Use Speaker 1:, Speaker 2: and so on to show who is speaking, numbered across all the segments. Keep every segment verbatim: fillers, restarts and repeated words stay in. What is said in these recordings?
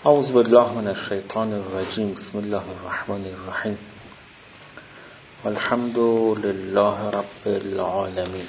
Speaker 1: اعوذ بالله من الشیطان الرجیم. بسم الله الرحمن الرحیم. الحمد لله رب العالمین.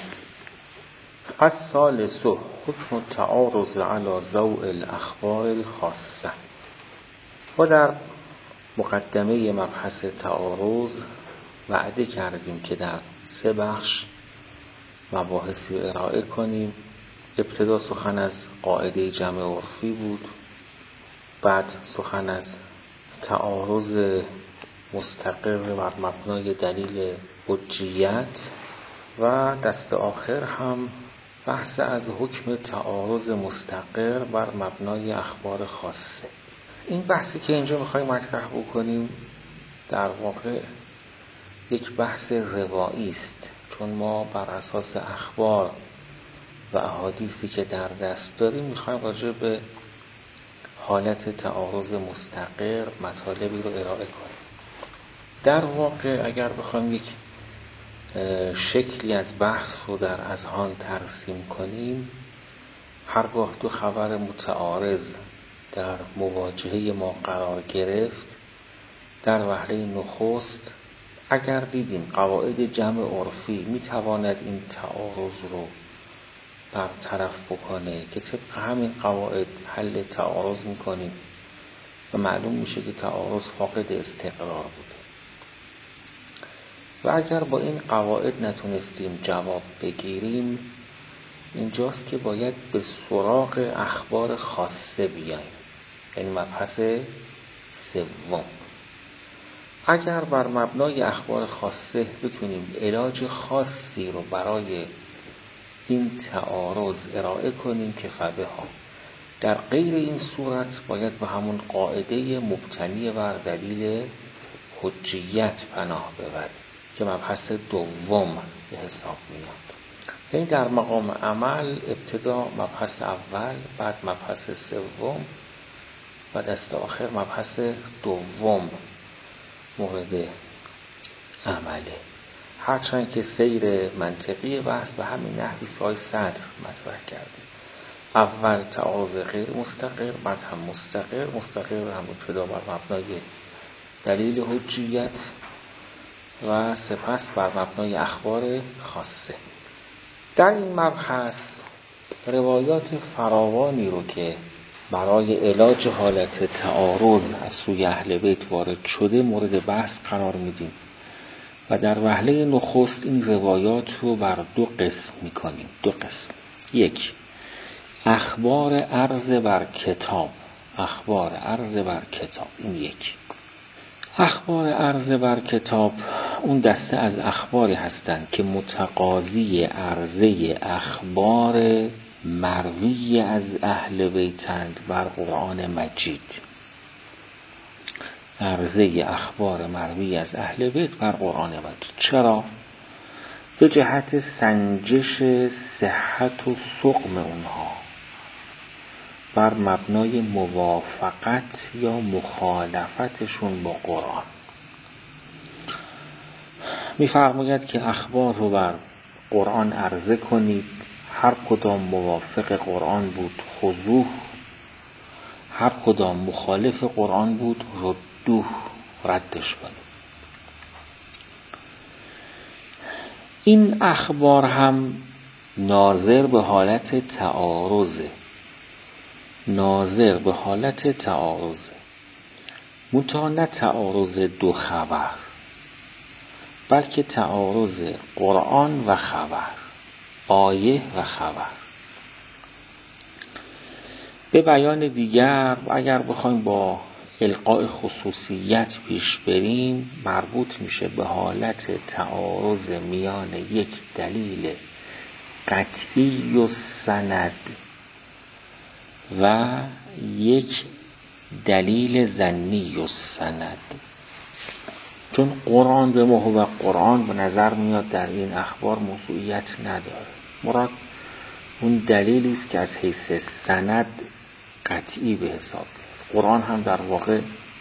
Speaker 1: الثالث حکم التعارض علی ضوء الاخبار الخاصه. و در مقدمه مبحث تعارض وعده کردیم که در سه بخش مباحثی ارائه کنیم. ابتدا سخن از قاعده جمع عرفی بود، بعد سخن از تعارض مستقر بر مبنای دلیل حجیت و دست آخر هم بحث از حکم تعارض مستقر بر مبنای اخبار خاصه. این بحثی که اینجا میخوایم مطرح بکنیم در واقع یک بحث روایی است، چون ما بر اساس اخبار و احادیثی که در دست داریم میخوایم راجع به حالت تعارض مستقر مطالبی رو ارائه کنیم. در واقع اگر بخوایم یک شکلی از بحث رو در اذهان ترسیم کنیم، هرگاه دو خبر متعارض در مواجهه ما قرار گرفت، در وهله نخست اگر دیدیم قواعد جمع عرفی میتواند این تعارض رو برطرف بکنه که طبق همین قواعد حل تعارض میکنیم و معلوم میشه که تعارض فاقد استقرار بوده. و اگر با این قواعد نتونستیم جواب بگیریم، اینجاست که باید به سراغ اخبار خاصه بیاییم، یعنی مبحث سوم. اگر بر مبنای اخبار خاصه بتونیم علاج خاصی رو برای این تعارض ارائه کنیم که فبها. در غیر این صورت باید به همون قاعده مبتنی بر دلیل حجیت پناه ببریم که مبحث دوم به حساب میاد. یعنی در مقام عمل ابتدا مبحث اول، بعد مبحث سوم و دست آخر مبحث دوم مورد عمله. هرچند که سیر منطقی بحث به همین نحوی سای صدر مطرح کردیم. اول تعارض غیر مستقر، بعد هم مستقر. مستقر هم ابتدا بر مبنای دلیل حجیت و سپس بر مبنای اخبار خاصه. در این مبحث روایات فراوانی رو که برای علاج حالت تعارض از سوی اهل بیت وارد شده مورد بحث قرار میدیم و در وهله نخست این روایات رو بر دو قسم میکنیم. دو قسم. یک، اخبار عرض بر کتاب. اخبار عرض بر کتاب این یک. اخبار عرض بر کتاب اون دسته از اخباری هستند که متقاضی عرضه اخبار مروی از اهل بیتند بر قرآن مجید. عرضه اخبار مروی از اهل بیت بر قرآن مجید. چرا؟ به جهت سنجش صحت و سقم اونها بر مبنای موافقت یا مخالفتشون با قرآن. می‌فرماید که اخبار رو بر قرآن عرضه کنید، هر کدام موافق قرآن بود خذوه، هر کدام مخالف قرآن بود ردوه، ردش کنید. این اخبار هم ناظر به حالت تعارضه، ناظر به حالت تعارضه منتها نه تعارض دو خبر، بلکه تعارض قرآن و خبر، آیه و خبر. به بیان دیگر اگر بخوایم با القاء خصوصیت پیش بریم، مربوط میشه به حالت تعارض میان یک دلیل قطعی و سند و یک دلیل ظنی و سند. چون قرآن به ما و قرآن به نظر میاد در این اخبار موضوعیت نداره، مراد اون دلیلی است که از حیث سند قطعی به حساب میاد. قرآن هم در واقع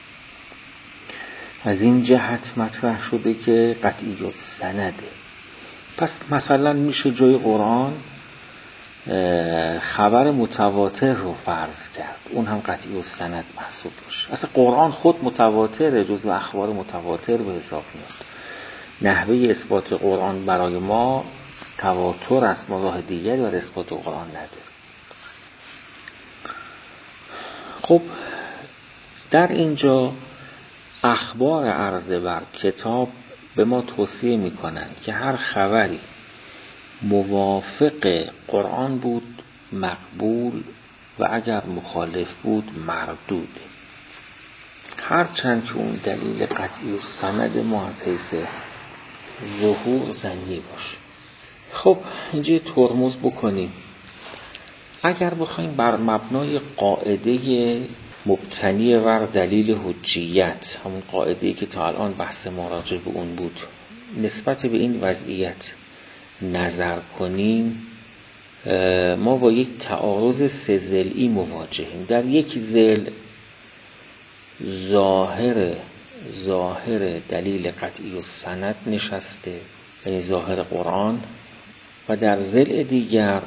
Speaker 1: از این جهت مطرح شده که قطعی و سنده. پس مثلا میشه جای قرآن خبر متواتر رو فرض کرد، اون هم قطعی السند محسوب میشه. اصلا قرآن خود متواتره، جزو اخبار متواتر به حساب میاد. نحوه اثبات قرآن برای ما تواتر است، ما راه دیگری برای اثبات قرآن نداره. خب در اینجا اخبار عرضه بر کتاب به ما توصیه میکنند که هر خبری موافق قرآن بود مقبول و اگر مخالف بود مردود، هرچند که اون دلیل قطعی و سند ما از حیث ظهور ظنی باشه. خب اینجا ترمز بکنیم. اگر بخوایم بر مبنای قاعده مبتنی بر دلیل حجیت، همون قاعده‌ای که تا الان بحث ما راجع به اون بود، نسبت به این وضعیت نظر کنیم، ما با یک تعارض سه ضلعی مواجهیم. در یک ضلع ظاهر ظاهر دلیل قطعی و سند نشسته، یعنی ظاهر قرآن، و در ضلع دیگر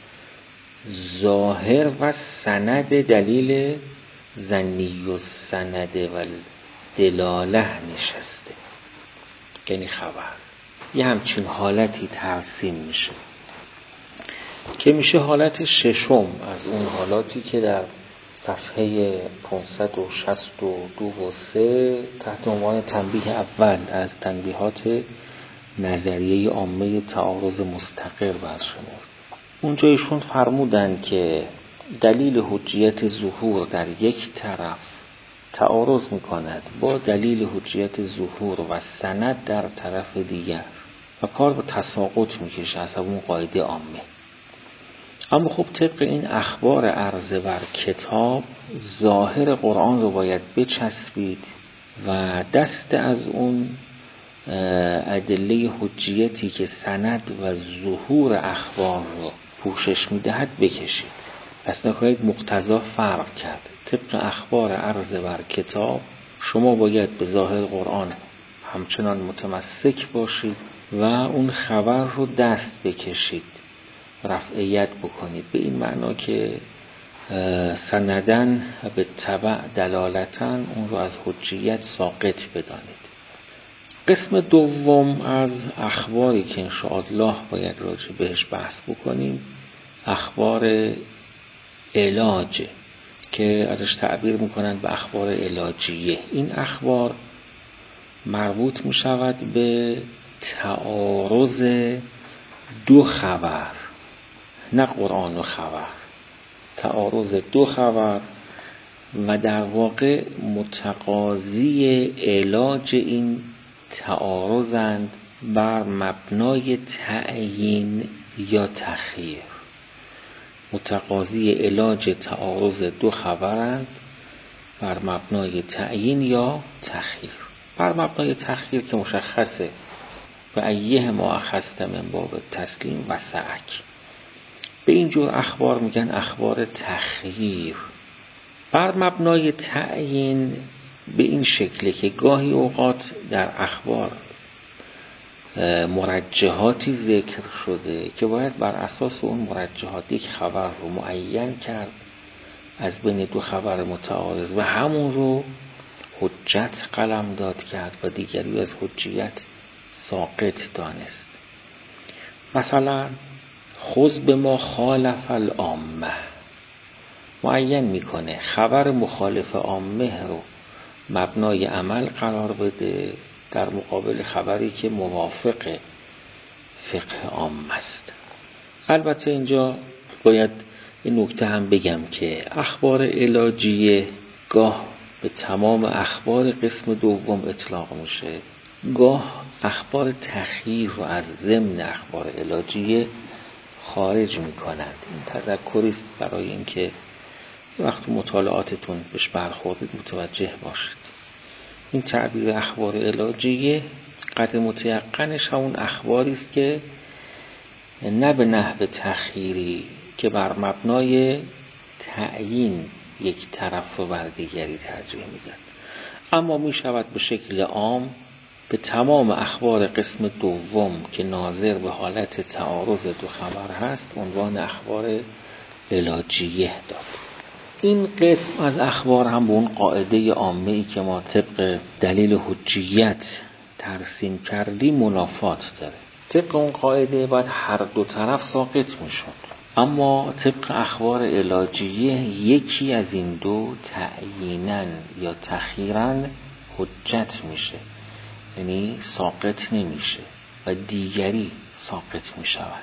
Speaker 1: ظاهر و سند دلیل ظنی و سند و دلاله نشسته، یعنی خبر. یه همچین حالتی ترسیم میشه که میشه حالت ششم از اون حالاتی که در صفحه پانصد و شصت و دو و سه تحت عنوان تنبیه اول از تنبیهات نظریه عامه تعارض مستقر برشمرد. اونجا ایشون فرمودن که دلیل حجیت ظهور در یک طرف تعارض میکند با دلیل حجیت ظهور و سند در طرف دیگر و کار به تساقط میکشه از اون قاعده عامه. اما خب طبق این اخبار عرضه بر کتاب ظاهر قرآن رو باید بچسبید و دست از اون ادله حجیتی که سند و ظهور اخبار رو پوشش میدهد بکشید. پس نکنید مقتضا فرق کرد. طبق اخبار عرضه بر کتاب شما باید به ظاهر قرآن همچنان متمسک باشید و اون خبر رو دست بکشید، رفعیت بکنید، به این معنا که سندن به تبع دلالتن اون رو از حجیت ساقط بدانید. قسم دوم از اخباری که انشاءالله باید راجع بهش بحث بکنیم اخبار علاج که ازش تعبیر میکنند به اخبار علاجیه. این اخبار مربوط میشود به تعارض دو خبر، نه قرآن و خبر، تعارض دو خبر و در واقع متقاضی علاج این تعارضند بر مبنای تعیین یا تخییر. متقاضی علاج تعارض دو خبرند بر مبنای تعیین یا تخییر. بر مبنای تخییر که مشخصه و ایه ما اخذت من باب تسلیم و سعک. به اینجور اخبار میگن اخبار تخییر. بر مبنای تعیین به این شکله که گاهی اوقات در اخبار مرجحاتی ذکر شده که باید بر اساس اون مرجحات یک خبر رو معین کرد از بین دو خبر متعارض و همون رو حجت قلم داد کرد و دیگری از حجیت ساقط دانست. مثلا خذ به ما خالف العامه، معین میکنه خبر مخالف عامه رو مبنای عمل قرار بده در مقابل خبری که موافق فقه عام است. البته اینجا باید این نکته هم بگم که اخبار علاجیه گاه به تمام اخبار قسم دوم اطلاق میشه، گاه اخبار تخییر رو از ضمن اخبار علاجیه خارج میکنند. این تذکری است برای اینکه وقت مطالعاتتون بهش برخوردید متوجه باشید. این تعبیر اخبار علاجیه قدر متیقنش همون اخباری است که نه به نحو تخییری که بر مبنای تعیین یک طرف رو بر دیگری ترجیح میدن، اما می شود به شکل عام به تمام اخبار قسم دوم که ناظر به حالت تعارض دو خبر هست عنوان اخبار علاجیه داد. این قسم از اخبار هم به اون قاعده عامه‌ای که ما طبق دلیل حجیت ترسیم کردیم منافات داره. طبق اون قاعده باید هر دو طرف ساقط میشد، اما طبق اخبار علاجیه یکی از این دو تعییناً یا تخییراً حجت میشه، یعنی ساقط نمیشه و دیگری ساقط میشود.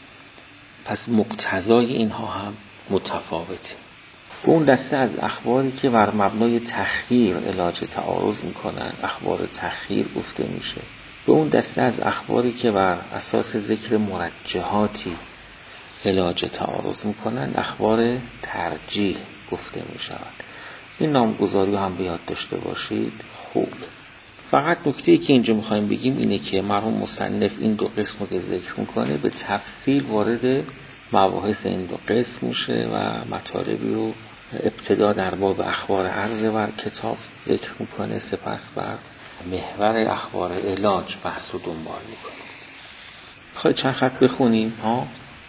Speaker 1: پس مقتضای اینها هم متفاوته. به اون دسته از اخباری که بر مبنای تخییر علاج تعارض میکنن اخبار تخییر گفته میشه. به اون دسته از اخباری که بر اساس ذکر مرجحاتی علاج تعارض میکنن اخبار ترجیح گفته میشود. این نامگذاری هم به یاد داشته باشید. خوب، فقط نکته‌ای که اینجا میخوایم بگیم اینه که مرحوم مصنف این دو قسم رو که ذکر میکنه به تفصیل وارد مباحث این دو قسم میشه و مطالبی رو ابتدا در باب اخبار عرضه بر کتاب ذکر میکنه، سپس بر محور اخبار علاج بحث رو دنبال میکنه. خواهی چند خط بخونیم ها.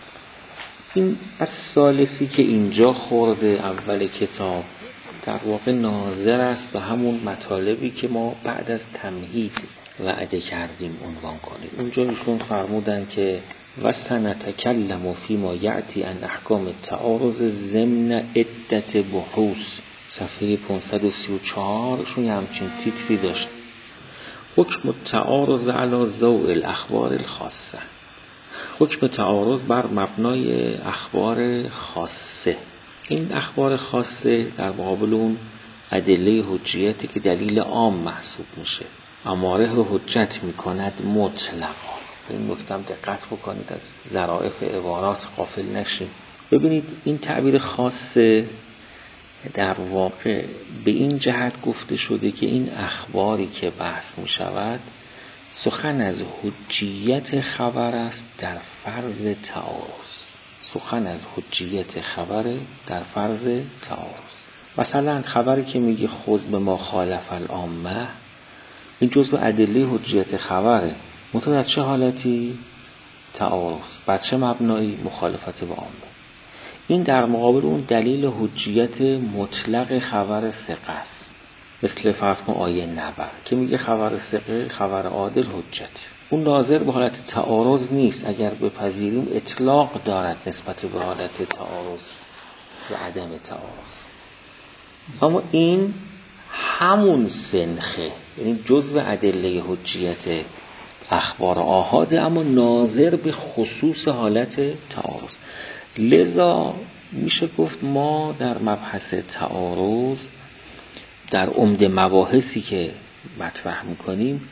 Speaker 1: این از ثالثی که اینجا خورده اول کتاب در واقع ناظر است به همون مطالبی که ما بعد از تمهید وعده کردیم عنوان کنیم. اونجا ایشون فرمودن که وَسَنَتَكَلَّمُ فِيمَا یأتی عن احکام التعارض ضمن عدة بحوث. صفحه پانصد و سی و چهار شون همچین تیتری داشت: حکم التعارض علی ضوء الاخبار الخاصه. حکم تعارض بر مبنای اخبار خاصه. این اخبار خاصه در مقابل اون ادله حجیتی که دلیل عام محسوب میشه، اماره رو حجت میکند مطلقا. این نکته هم دقت بکنید، از ظرافت عبارات غافل نشیم. ببینید این تعبیر خاصه در واقع به این جهت گفته شده که این اخباری که بحث میشود سخن از حجیت خبر است در فرض تعارض. سخن از حجیت خبر در فرض تعارض. مثلا خبری که میگه خذ به ما خالف العامه، این جزء ادله حجیت خبره، متأ چه حالتی؟ تعارض. بر چه مبنایی؟ مخالفت با عامه. این در مقابل اون دلیل حجیت مطلق خبر ثقه است، مثل فرض کن آیه نبأ که میگه خبر ثقه خبر عادل حجت. اون ناظر به حالت تعارض نیست، اگر بپذیریم اطلاق دارد نسبت به حالت تعارض و عدم تعارض. اما این همون سنخه، یعنی جزء ادله حجیت اخبار آحاده، اما ناظر به خصوص حالت تعارض. لذا میشه گفت ما در مبحث تعارض در عمده مباحثی که مطرح میکنیم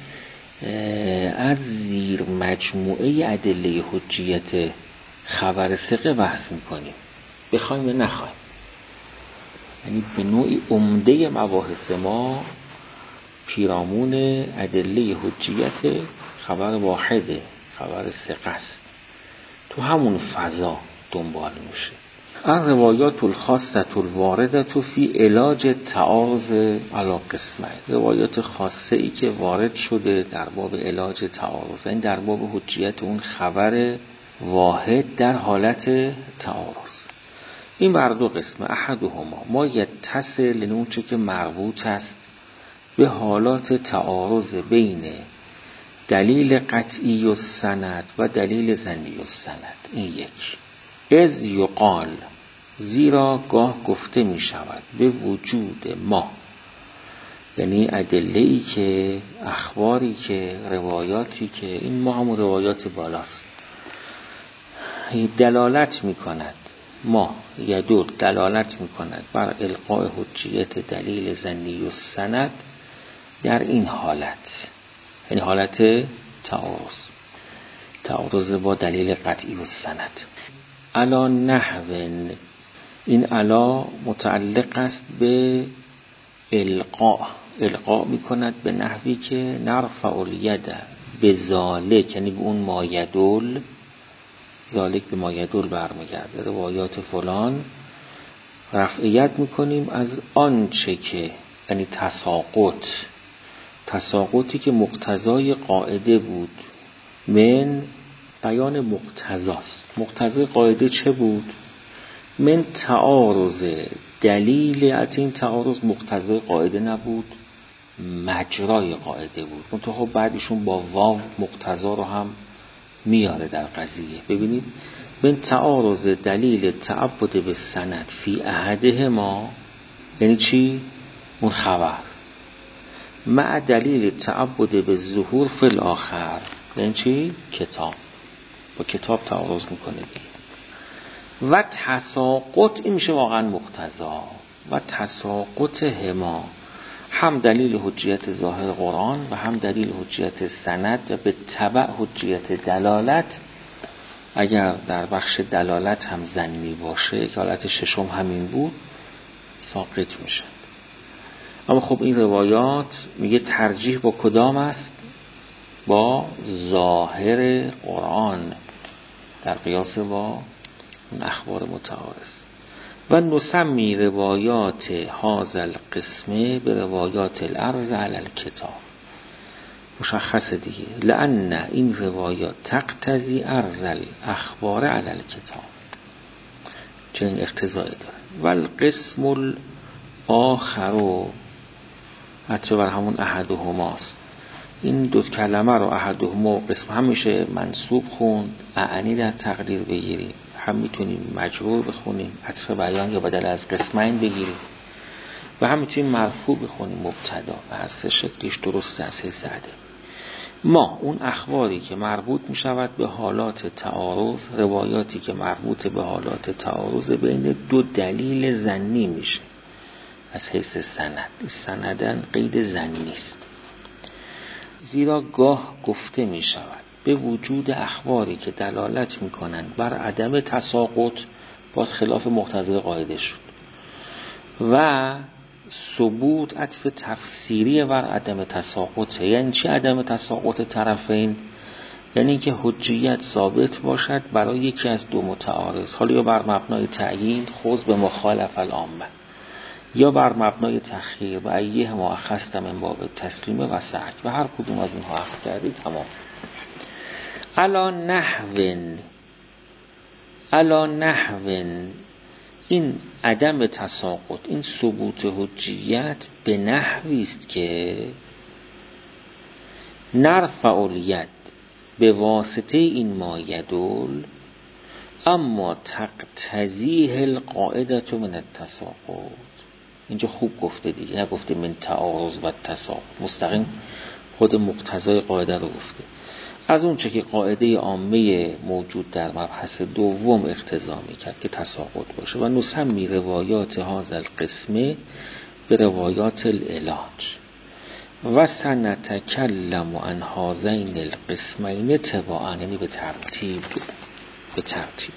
Speaker 1: از زیر مجموعه ادله حجیت خبر ثقه بحث میکنیم، بخوایم یا نخوایم. یعنی به نوعی عمده مباحث ما پیرامون ادله حجیت خبر واحده، خبر ثقه است، تو همون فضا دنبال میشه. الروایات الخاصه الوارده فی علاج تعارض علی قسمین. روایات خاصه ای که وارد شده در باب علاج تعارض، این در باب حجیت اون خبر واحد در حالت تعارض. این بر دو قسم. احدهما ما یتصل، اون چه که مربوط است به حالات تعارض بین دلیل قطعی و سند و دلیل ظنی و سند. این یک. از یقال، زیرا گاه گفته می شود به وجود ما، یعنی ادله‌ای که اخباری که روایاتی که این ما هم روایات بالاست دلالت می کند، ما یدور دلالت می کند بر القاء حجیت دلیل ظنی و سند در این حالت، یعنی حالت تعارض، تعارض با دلیل قطعی و سند. علا نحو، این علا متعلق است به القاء، القاء می کند به نحوی که نرفع الید به ذالک، یعنی به اون مایدول، ذالک به مایدول برمیگرده، روایات فلان رفعیت می کنیم از آنچه که، یعنی تساقط، تساقطی که مقتضای قاعده بود. من بیان مقتضاست. مقتضای قاعده چه بود؟ من تعارض دلیل. از این تعارض مقتضای قاعده نبود، مجرای قاعده بود. منتها بعدشون با واو مقتضا رو هم میاره در قضیه. ببینید من تعارض دلیل تعبد به سند فی احده ما، یعنی چی؟ اون خبر مع دلیل تعبد به ظهور فی الاخر، یعنی چی؟ کتاب. با کتاب تعارض میکنه دیگه. و تساقط این میشه واقعا مقتضا. و تساقط هما هم دلیل حجیت ظاهر قرآن و هم دلیل حجیت سند و به تبع حجیت دلالت. اگر در بخش دلالت هم ظنی باشه که حالت ششم همین بود، ساقط میشه. اما خب این روایات میگه ترجیح با کدام است؟ با ظاهر قرآن در قیاس با اخبار متعارض. و نسمی روایات هذا القسم به روایات العرض علی الکتاب. مشخصه دیگه، لأن این روایات تقتضی عرض الاخبار علی الکتاب، چنین اقتضایی داره. و القسم الاخر حتی بر همون احدهماست. این دو کلمه رو احدهما و قسم هم میشه منصوب خوند، اعنی در تقدیر بگیریم، هم میتونیم مجرور بخونیم، عطف بیان یا بدل از قسمین بگیریم، و هم میتونیم مرفوع بخونیم مبتدا. و هر سه شکلش درسته از حیث عدد. ما اون اخباری که مربوط میشود به حالات تعارض، روایاتی که مربوط به حالات تعارض بین دو دلیل ظنی میشه از حیث سند. سندن قید ظنی است، زیرا گاه گفته می شود به وجود اخباری که دلالت می کنند بر عدم تساقط، باز خلاف مقتضای قاعده شد، و ثبوت عطف تفسیری بر عدم تساقط. یعنی چی عدم تساقط طرفین؟ یعنی که حجیت ثابت باشد برای یکی از دو متعارض، حالا یا بر مبنای تعیین خذ به مخالف العامه، یا بر مبنای تخییر و ایه ما اخذت من باب تسلیم و سعک، و هر کدوم از اینها اخذ کردید تمام. علا نحوین علا نحوین این عدم تساقط، این ثبوت حجیت به نحوی است که نرفع الید به واسطه این ما یدل، اما تقتضیه القاعده من التساقط. اینجا خوب گفته دیگه، نگفته من تعارض و تساقط، مستقیم خود مقتضای قاعده رو گفته. از اون چه که قاعده عامه موجود در مبحث دوم اقتضا میکرد که تساقط باشه. و نسمی روایات هذا القسم به روایات العلاج و سنتکلم عن هذین القسمین تباعا، یعنی به ترتیب به ترتیب.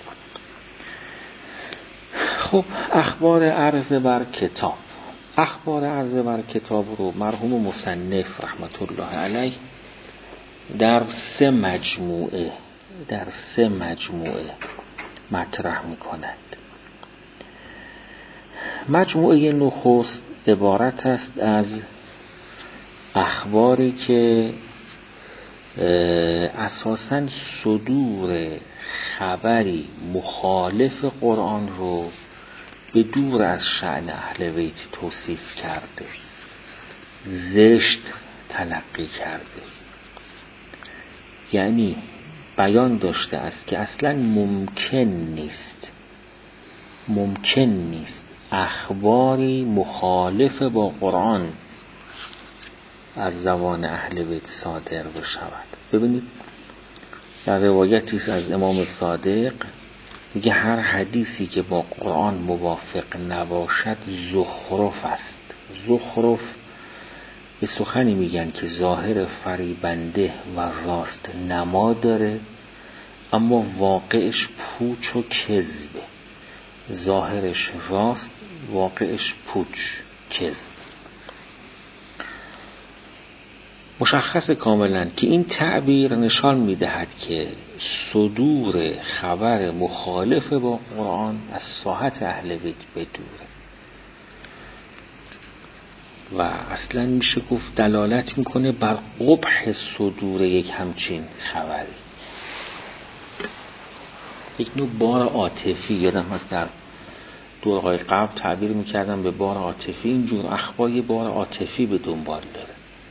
Speaker 1: خب اخبار عرض بر کتاب. اخبار عرض بر کتاب رو مرحوم مصنف رحمت الله علیه در سه مجموعه در سه مجموعه مطرح می‌کند. مجموعه نخست عبارت است از اخباری که اساساً صدور خبری مخالف قرآن رو به دور از شأن اهل بیت توصیف کرده، زشت تلقی کرده. یعنی بیان داشته است که اصلاً ممکن نیست ممکن نیست اخباری مخالف با قرآن از زبان اهل بیت صادر بشود. ببینید در روایتی از امام صادق میگه هر حدیثی که با قرآن موافق نباشد زخرف است. زخرف به سخنی میگن که ظاهر فریبنده و راست نما داره، اما واقعش پوچ و کذبه. ظاهرش راست، واقعش پوچ کذب. مشخص کاملا که این تعبیر نشان میدهد که صدور خبر مخالف با قرآن از ساحت اهل بیت بدوره. و اصلا میشه گفت دلالت میکنه بر قبح صدور یک همچین خبری. یک نوع بار عاطفی، یادم هست در دورهای قبل تعبیر میکردم به بار عاطفی. اینجور اخبار یه بار عاطفی به دنبال داره.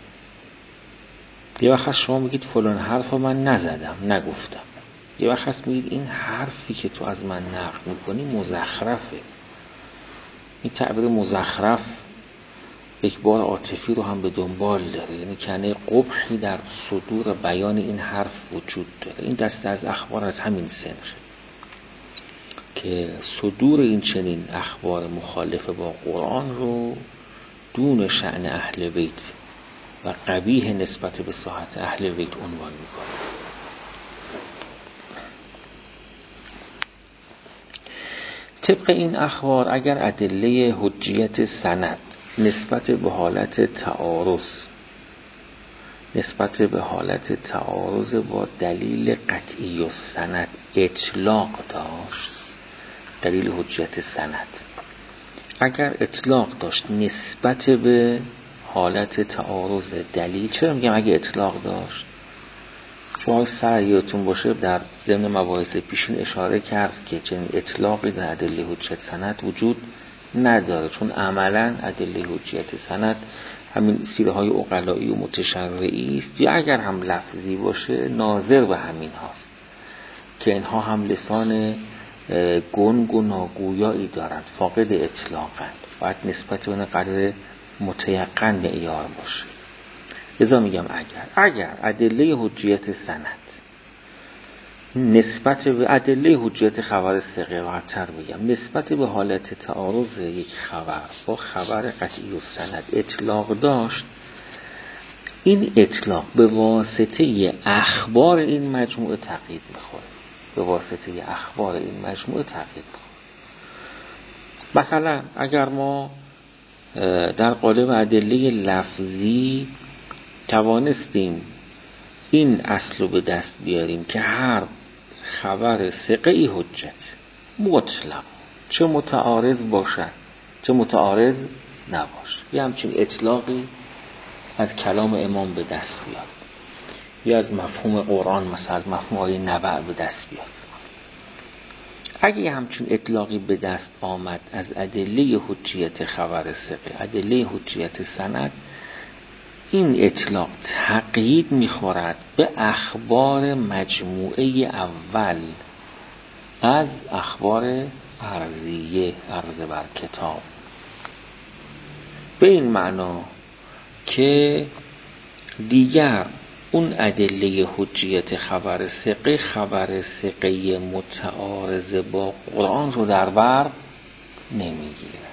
Speaker 1: یه وقت شما میگید فلان حرفو من نزدم، نگفتم. یه وقت میگید این حرفی که تو از من نقل میکنی مزخرفه. این تعبیر مزخرف یک بار عاطفی رو هم به دنبال داره، یعنی کنه قبحی در صدور بیان این حرف وجود داره. این دسته از اخبار از همین سنخه که صدور این چنین اخبار مخالف با قرآن رو دون شأن اهل بیت و قبیح نسبت به صحت اهل بیت عنوان میکنه. طبق این اخبار اگر ادله حجیت سند نسبت به حالت تعارض نسبت به حالت تعارض با دلیل قطعی و سند اطلاق داشت، دلیل حجیت سند اگر اطلاق داشت نسبت به حالت تعارض دلیل، چرا میگم اگه اطلاق داشت؟ شما سریعتون باشه در ضمن مباحث پیشین اشاره کرد که چنین اطلاقی در ادله حجیت سند وجود نداره، چون عملا ادله حجیت سند همین سیره های عقلایی و متشرعی است، یا اگر هم لفظی باشه ناظر به همین هاست که اینها هم لسان گنگ و ناگویایی دارند، فاقد اطلاقند، باید نسبت به اون قدر متیقن معیار باشه. لذا میگم اگر اگر ادله حجیت سند نسبت به ادله حجیت خبر ثقه و تر بگم نسبت به حالت تعارض یک خبر با خبر قطعی و سند اطلاق داشت، این اطلاق به واسطه اخبار این مجموعه تقیید میخوره. به واسطه اخبار این مجموعه تقیید میخوره. مثلا اگر ما در قالب ادله لفظی توانستیم این اصل رو به دست بیاریم که هر خبر ثقه‌ای حجت مطلق، چه متعارض باشد چه متعارض نباشه، یه همچین اطلاقی از کلام امام به دست بیاد، یا از مفهوم قرآن مثلا از مفهوم آیه نبع به دست بیاد. اگه یه همچین اطلاقی به دست آمد از ادله حجیت خبر ثقه، ادله حجیت سند، این اطلاق تقیید میخورد به اخبار مجموعه اول از اخبار عرضیه، عرض بر کتاب، به این معنا که دیگر اون ادله حجیت خبر ثقه خبر ثقه متعارض با قرآن رو در بر نمیگیرد.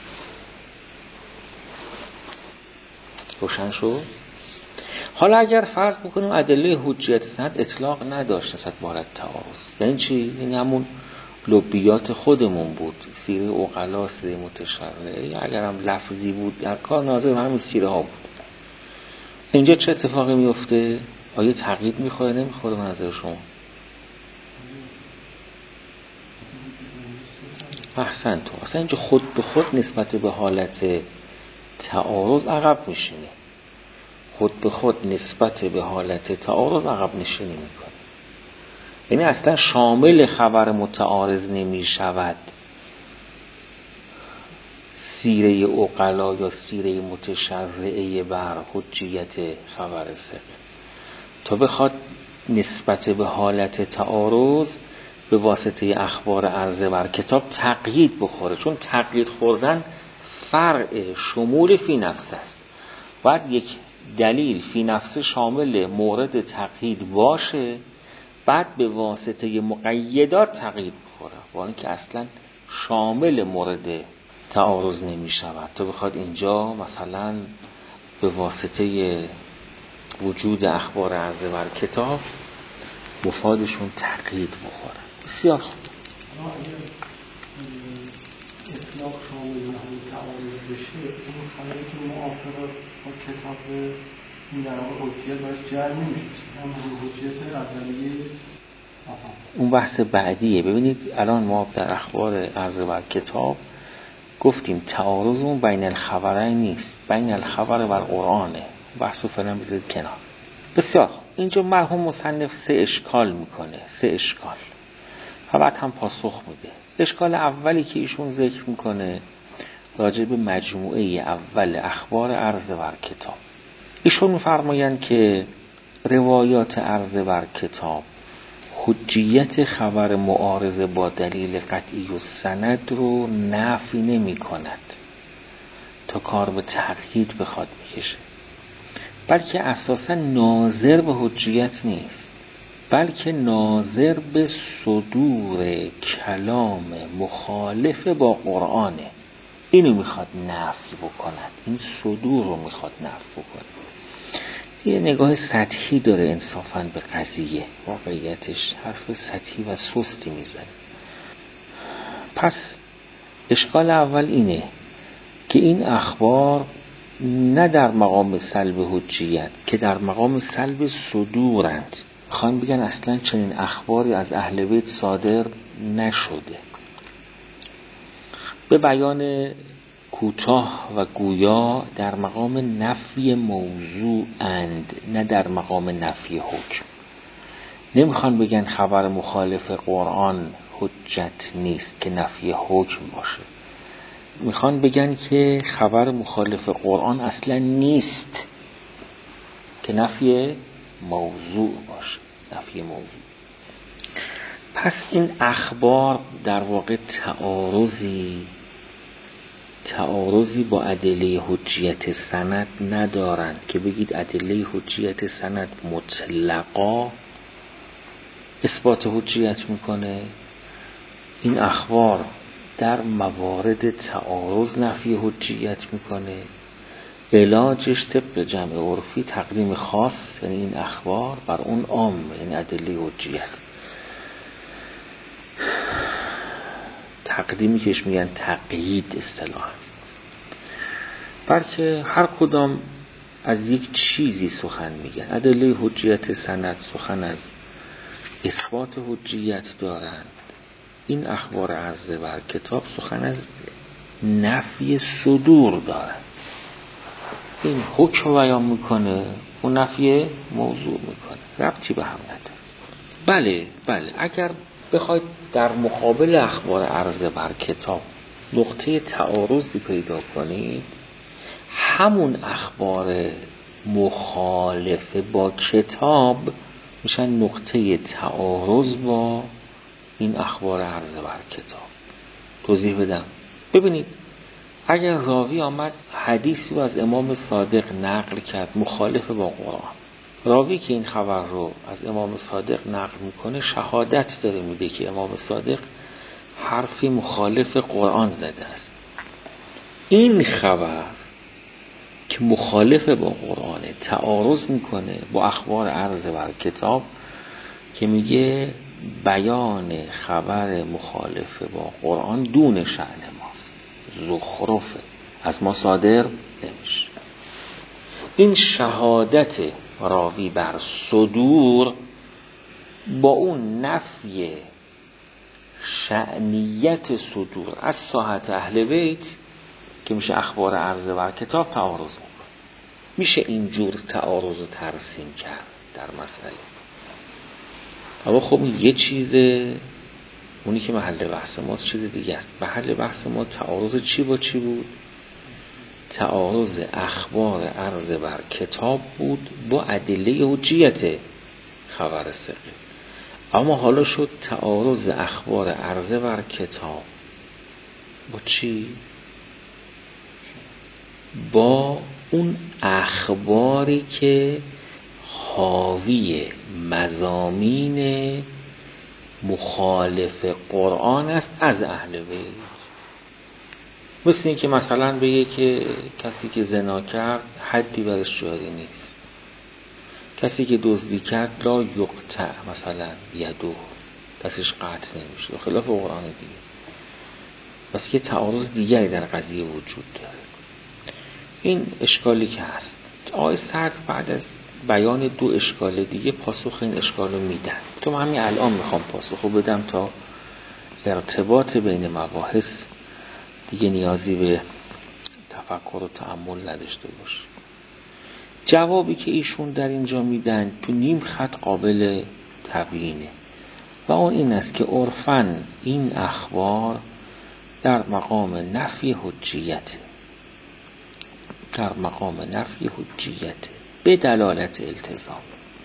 Speaker 1: روشن شد؟ حالا اگر فرض بکنیم ادله حجیت سند اطلاق نداشت نسبت به حالت تعارض، یعنی چی؟ یعنی همون لبیات خودمون بود، سیره عقلا، سیره متشرعه، یا اگر هم لفظی بود در کار ناظر همین سیره ها بود، اینجا چه اتفاقی میفته؟ آیا تقیید میخوره نمیخوره به نظر شما؟ احسن تو اصلا اینجا خود به خود نسبت به حالت تعارض عقب میشینه، خود به خود نسبت به حالت تعارض عقب نشینی میکنه، یعنی اصلا شامل خبر متعارض نمیشود سیره عقلا یا سیره متشرعه بر حجیت خبر ثقه، تا بخواد نسبت به حالت تعارض به واسطه اخبار عرضه بر کتاب تقیید بخوره، چون تقیید خوردن فرع شمول فی نفس است. باید یک دلیل فی نفس شامل مورد تقیید باشه، بعد به واسطه مقیدات تقیید بخوره، با اینکه اصلا شامل مورد تعارض نمی شود تا بخواد اینجا مثلا به واسطه وجود اخبار عرضه بر کتاب مفادشون تقیید بخوره. بسیار خوب.
Speaker 2: اطلاق شامل همین تعارض بشه، این خبری که موافقه با کتاب این در واقع حجیت باید جعل نمیشه، هم حجیت اولیه
Speaker 1: اون بحث بعدیه. ببینید الان ما در اخبار عرضه بر کتاب گفتیم تعارض اون بین الخبرین نیست، بین الخبر و قرآنه. بحثو فعلا بذارید کنار. بسیار اینجا مرحوم مصنف سه اشکال میکنه، سه اشکال و بعد هم پاسخ میده. اشکال اولی که ایشون ذکر میکنه راجع به مجموعه اول اخبار عرض بر کتاب. ایشون میفرمایند که روایات عرض بر کتاب حجیت خبر معارضه با دلیل قطعی و سند رو نفی نمی کند تا کار به تقیید بخواد بکشه، بلکه اساسا ناظر به حجیت نیست، بلکه ناظر به صدور کلام مخالف با قرآنه. اینو میخواد نفی بکند، این صدور رو میخواد نفی بکنه. یه نگاه سطحی داره انصافاً به قضیه، واقعیتش حرف سطحی و سستی میزنه. پس اشکال اول اینه که این اخبار نه در مقام سلب حجیت که در مقام سلب صدورند. میخوان بگن اصلا چنین اخباری از اهل بیت صادر نشده. به بیان کوتاه و گویا در مقام نفی موضوع اند، نه در مقام نفی حکم. نمیخوان بگن خبر مخالف قرآن حجت نیست که نفی حکم باشه. میخوان بگن که خبر مخالف قرآن اصلا نیست که نفی موضوع باشه، نفی موضوع. پس این اخبار در واقع تعارضی تعارضی با ادله حجیت سند ندارند که بگید ادله حجیت سند مطلقا اثبات حجیت میکنه. این اخبار در موارد تعارض نفی حجیت میکنه. علاجش طبق جمع عرفی تقدیم خاص، یعنی این اخبار بر اون عام، یعنی ادله حجیت. تقدیمی کهش میگن تقیید اصطلاحا، بلکه هر کدام از یک چیزی سخن میگن. ادله حجیت سند سخن از اثبات حجیت دارند. این اخبار عرضه بر کتاب سخن از نفی صدور دارند. این حکم بیان میکنه، اون نفی موضوع میکنه، ربطی به هم نداره. بله بله اگر بخواید در مقابل اخبار عرضه بر کتاب نقطه تعارضی پیدا کنید، همون اخبار مخالف با کتاب میشن نقطه تعارض با این اخبار عرضه بر کتاب. توضیح بدم. ببینید اگر راوی آمد حدیثی رو از امام صادق نقل کرد مخالف با قرآن، راوی که این خبر رو از امام صادق نقل میکنه شهادت داره میده که امام صادق حرفی مخالف قرآن زده است. این خبر که مخالف با قرآن تعارض میکنه با اخبار عرضه بر کتاب که میگه بیان خبر مخالف با قرآن دون شأن ماست، زخرفه، از ما صادر نمیشه. این شهادت راوی بر صدور با اون نفی شأنیت صدور از ساحت اهل بیت که میشه اخبار عرضه بر کتاب تعارض میکنه. میشه اینجور تعارض رو ترسیم کرد در مسئله. اما خب یه چیزه، اونی که محل بحث ماست چیز دیگه است. محل بحث ما تعارض چی با چی بود؟ تعارض اخبار عرضه بر کتاب بود با ادله حجیت خبر ثقه. اما حالا شد تعارض اخبار عرضه بر کتاب با چی؟ با اون اخباری که حاوی مضامین مخالف قرآن است از اهل بیت. مثل این که مثلا بگه که کسی که زنا کرد حدی برش جاری نیست، کسی که دزدی کرد لا یقطع مثلا یدو، دستش قطع نمیشه، خلاف قرآن دیگه. پس که تعارض دیگری در قضیه وجود داره. این اشکالی که هست. آقای سعد بعد از بیان دو اشکال دیگه پاسخ این اشکال رو میدن. تو همین الان میخوام پاسخ رو بدم تا ارتباط بین مباحث دیگه نیازی به تفکر و تأمل نداشته باشه. جوابی که ایشون در اینجا میدن تو نیم خط قابل تبیینه و اون این است که عرفاً این اخبار در مقام نفی حجیت، در مقام نفی حجیت به دلالت التزام.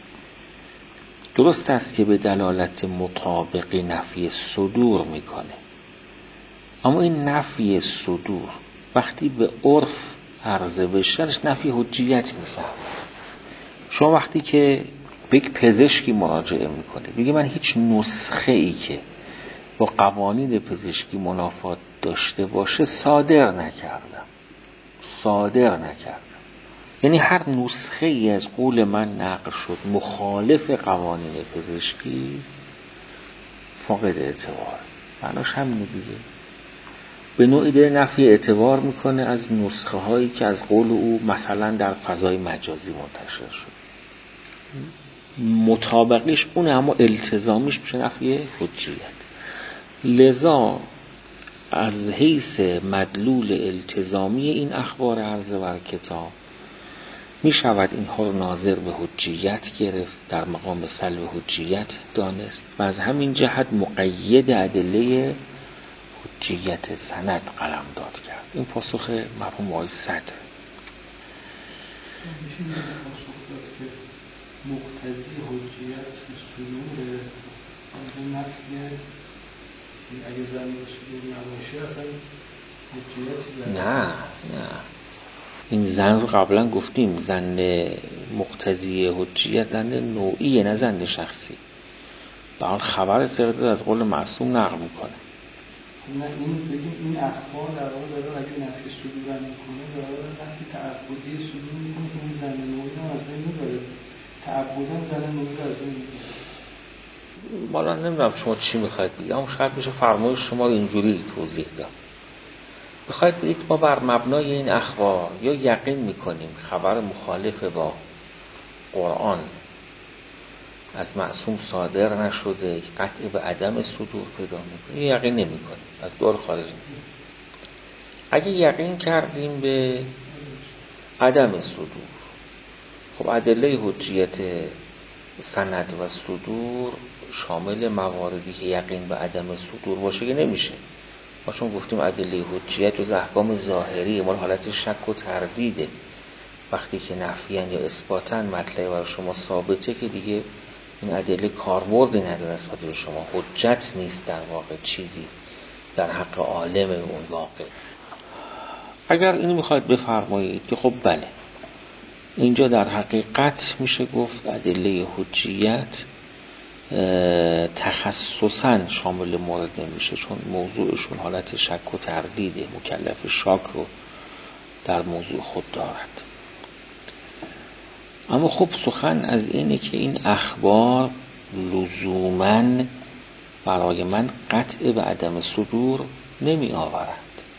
Speaker 1: درست است که به دلالت مطابقی نفی صدور میکنه، اما این نفی صدور وقتی به عرف عرضه بشه نفی حجیت میفهم. شما وقتی که به یک پزشکی مراجعه میکنه میگه من هیچ نسخه ای که با قوانین پزشکی منافات داشته باشه صادر نکردم، صادر نکردم. یعنی هر نسخه ای از قول من نقل شد مخالف قوانین پزشکی فاقد اعتبار. معناش همینه دیگه. به نوعی داره نفی اعتبار میکنه از نسخه هایی که از قول او مثلا در فضای مجازی منتشر شد. مطابقیش اونه اما التزامیش میشه نفی حجیت. لذا از حیث مدلول التزامی این اخبار عرضه بر کتاب می شود اینها رو ناظر به حجیت گرفت، در مقام سلب حجیت دانست و از همین جهت مقید ادله حجیت سند قلم داد کرد. این پاسخ مرحوم آقای صدر.
Speaker 2: میشه این پاسخ داد که مقتضی حجیت صدور آنجا نفیه، اگه زن صدور نباشه اصلا حجیتی
Speaker 1: نه نه این زن رو قبلا گفتیم زن مقتضی حجیت زن نوعیه نه زن شخصی. به آن خبر سرده از قول معصوم نقل میکنه.
Speaker 2: نه این بگیم این اخبار در واقع داره اگه نفی صدور میکنه داره نفی تعبدی صدور میکنه که اون زن نوعی هم از بین میبره. تعبدن زن نوعی از بین میبره.
Speaker 1: بالا نمیدونم شما چی میخواید بگید، اما شاید میشه فرمایش شما رو اینجوری توضیح داد. بخواید بگید ما بر مبنای این اخبار یا یقین میکنیم خبر مخالف با قرآن از معصوم صادر نشده، قطع به عدم صدور پیدا میکنیم، یا یقین نمیکنیم، از دور خارج نیست. اگه یقین کردیم به عدم صدور، خب ادله حجیت سند و صدور شامل مواردی که یقین به عدم صدور باشه که نمیشه. ما چون گفتیم ادله حجیت جز احکام ظاهری مال حالت شک و تردیده، وقتی که نفیان یا اثباتن مطلب برای شما ثابته که دیگه این ادله کاربردی نداره نسبت به شما، حجت نیست در واقع چیزی در حق عالم اون واقع. اگر اینو میخواید بفرمایید که خب بله اینجا در حقیقت میشه گفت ادله حجیت تخصصاً شامل مورد نمیشه، چون موضوعشون حالت شک و تردیده، مکلف شاک رو در موضوع خود دارد. اما خب سخن از اینه که این اخبار لزوماً برای من قطع به عدم صدور نمی آورد.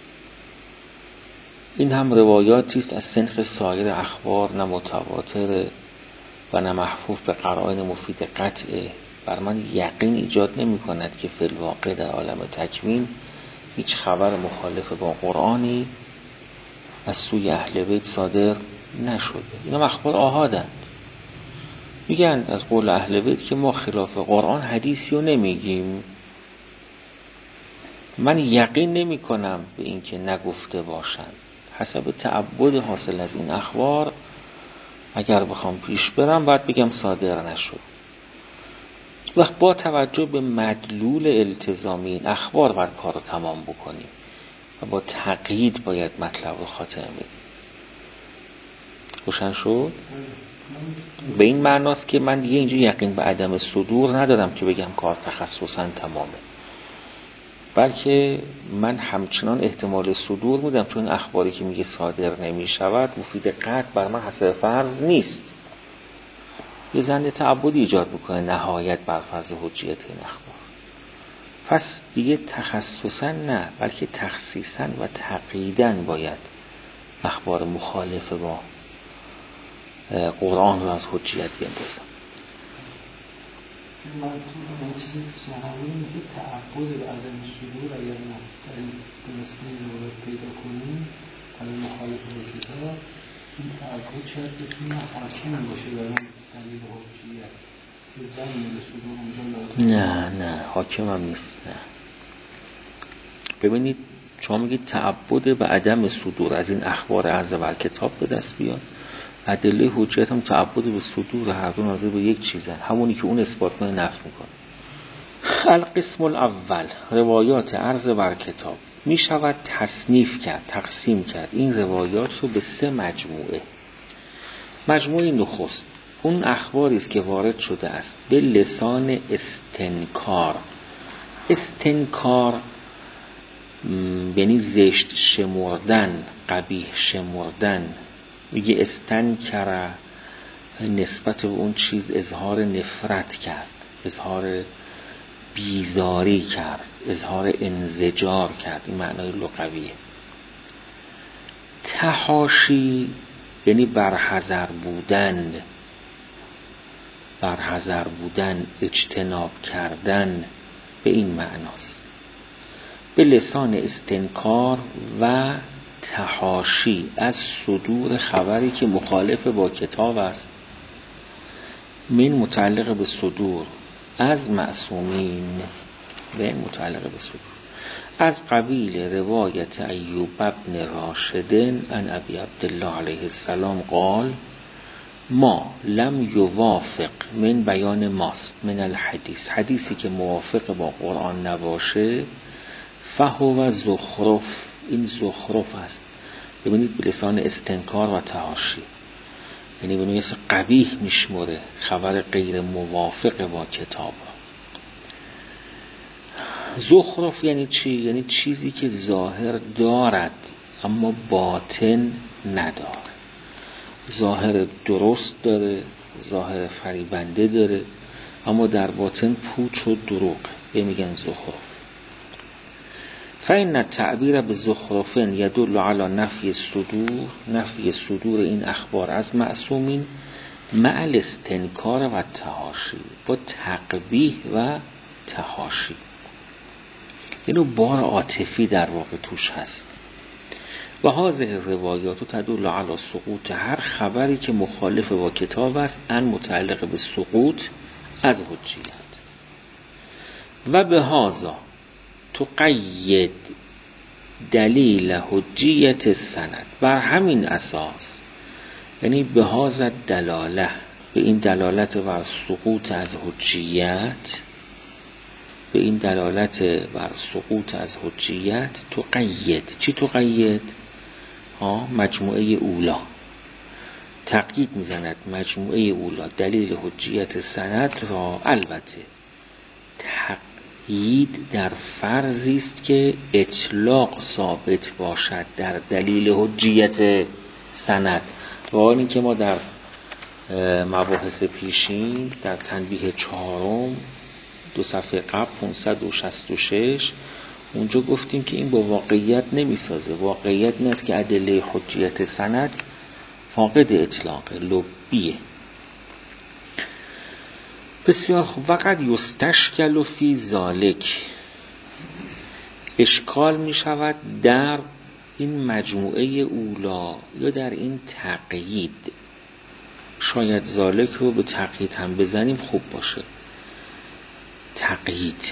Speaker 1: این هم روایاتی است از سنخ سایر اخبار، نه متواتر و نه محفوف به قرائن مفید قطعه، بر من یقین ایجاد نمی کند که فی الواقع در عالم تکوین هیچ خبر مخالف با قرآنی از سوی اهل بیت صادر نشده. اینا اخبار آحادند. میگن از قول اهل بیت که ما خلاف قرآن حدیثی رو نمیگیم. من یقین نمی کنم به این که نگفته باشند. حسب تعبد حاصل از این اخبار اگر بخوام پیش برم باید بگم صادر نشد. وقت با توجه به مدلول التزامی این اخبار بر کار رو تمام بکنیم و با تقیید باید مطلب رو خاتمه بدیم. روشن شد؟ به این معناست که من دیگه اینجا یقین به عدم صدور ندارم که بگم کار تخصصاً تمامه، بلکه من همچنان احتمال صدور میدم، چون اخباری که میگه صادر نمی شود مفید قطع بر من حسب فرض نیست، یه ظن تعبدی ایجاد میکنه نهایت بر فرض حجیت این اخبار. پس دیگه تخصصاً نه بلکه تخصیصاً و تقییداً باید اخبار مخالف با قرآن رو از حجیت بیندازم.
Speaker 2: من تو این چیزی که سنوی میگه تعبد به عدم صدور اگر ما در این درسته رو پیدا کنیم برای مخالف با کتاب، این تعبد شاید بتونه حاکم باشه برای دلیل حجیت که زن به صدور اونجا لازم.
Speaker 1: نه نه حاکم هم نیست. نه ببینید شما میگید تعبد به عدم صدور از این اخبار عرض بر کتاب به دست بیاد، ادله حجیت هم تعبد به صدور هر دو ناظر به یک چیزن، همونی که اون اثبات کنه نفی میکنه. القسم الاول روایات عرض بر کتاب می شود تصنیف کرد، تقسیم کرد این روایات رو به سه مجموعه. مجموعه نخست اون اخباری است که وارد شده است به لسان استنکار. استنکار یعنی زشت شمردن، قبیح شمردن. میگه استنکر نسبت به اون چیز اظهار نفرت کرد، اظهار بیزاری کرد، اظهار انزجار کرد، این معنای لغویه. تحاشی یعنی برحذر بودن، برحذر بودن، اجتناب کردن، به این معناست. به لسان استنکار و تحاشی از صدور خبری که مخالف با کتاب است، من متعلق به صدور از معصومین، به متعلق به صدور از قبیل روایت ایوب ابن راشد عن ابی عبدالله علیه السلام قال ما لم یوافق من بیان ماست من الحدیث، حدیثی که موافق با قرآن نباشه فهو زخرف، این زخرف است. ببینید به لسان استنکار و تحاشی، یعنی به نوعی قبیح میشموره خبر غیر موافق با کتاب. زخرف یعنی چی؟ یعنی چیزی که ظاهر دارد اما باطن نداره. ظاهر درست داره، ظاهر فریبنده داره، اما در باطن پوچ و دروغ، به میگن زخرف. فإن التعبیر به زخرفن یدل علی نفی صدور، نفی صدور این اخبار از معصومین مع الاستنکار و تحاشی، با تقبیح و تحاشی، اینو بار عاطفی در واقع توش هست. و هذه روایات تدل علی سقوط هر خبری که مخالف با کتاب است ان متعلق به سقوط از حجیت. و به هذا تقید دلیل حجیت سند، بر همین اساس، یعنی به هذا دلاله، به این دلالت بر سقوط از حجیت، به این دلالت بر سقوط از حجیت تقید. چی تقید؟ ها مجموعه اولا تقیید میزند، مجموعه اولا دلیل حجیت سند را. البته تقیید در فرضی است که اطلاق ثابت باشد در دلیل حجیت سند. و آنی که ما در مباحث پیشین در تنبیه چهارم دو صفحه قبل پانصد و شصت و شش اونجا گفتیم که این با واقعیت نمیسازه. واقعیت این است که ادله حجیت سند فاقد اطلاق، لبیه. بسیار خوب. وقد یستشکل فی ذالک، اشکال می شود در این مجموعه اولا یا در این تقیید. شاید ذالک رو به تقیید هم بزنیم خوب باشه. تقیید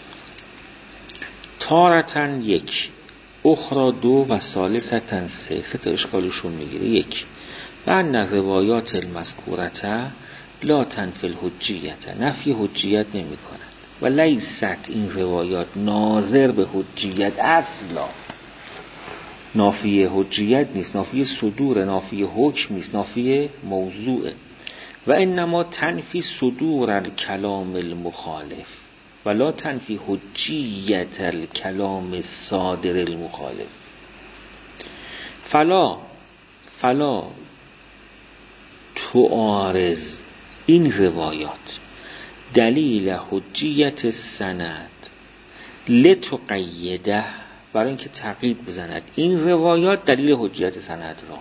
Speaker 1: تارتن یک، اخرى دو و ثالثتن سه. سه تا اشکالشون میگیره. یک، بان روایات المذکورته لا تنفی الحجیت، نفی حجیت نمی کند. و لیست این روایات ناظر به حجیت، اصلا نافی حجیت نیست، نافی صدور، نافی حکم نیست، نافی موضوعه. و انما تنفی صدور الکلام المخالف ولا تنفی حجیت الکلام صادر المخالف. فلا فلا تعارض این روایات دلیل حجیت سند لتقیده، برای اینکه تقیید بزند این روایات دلیل حجیت سند را.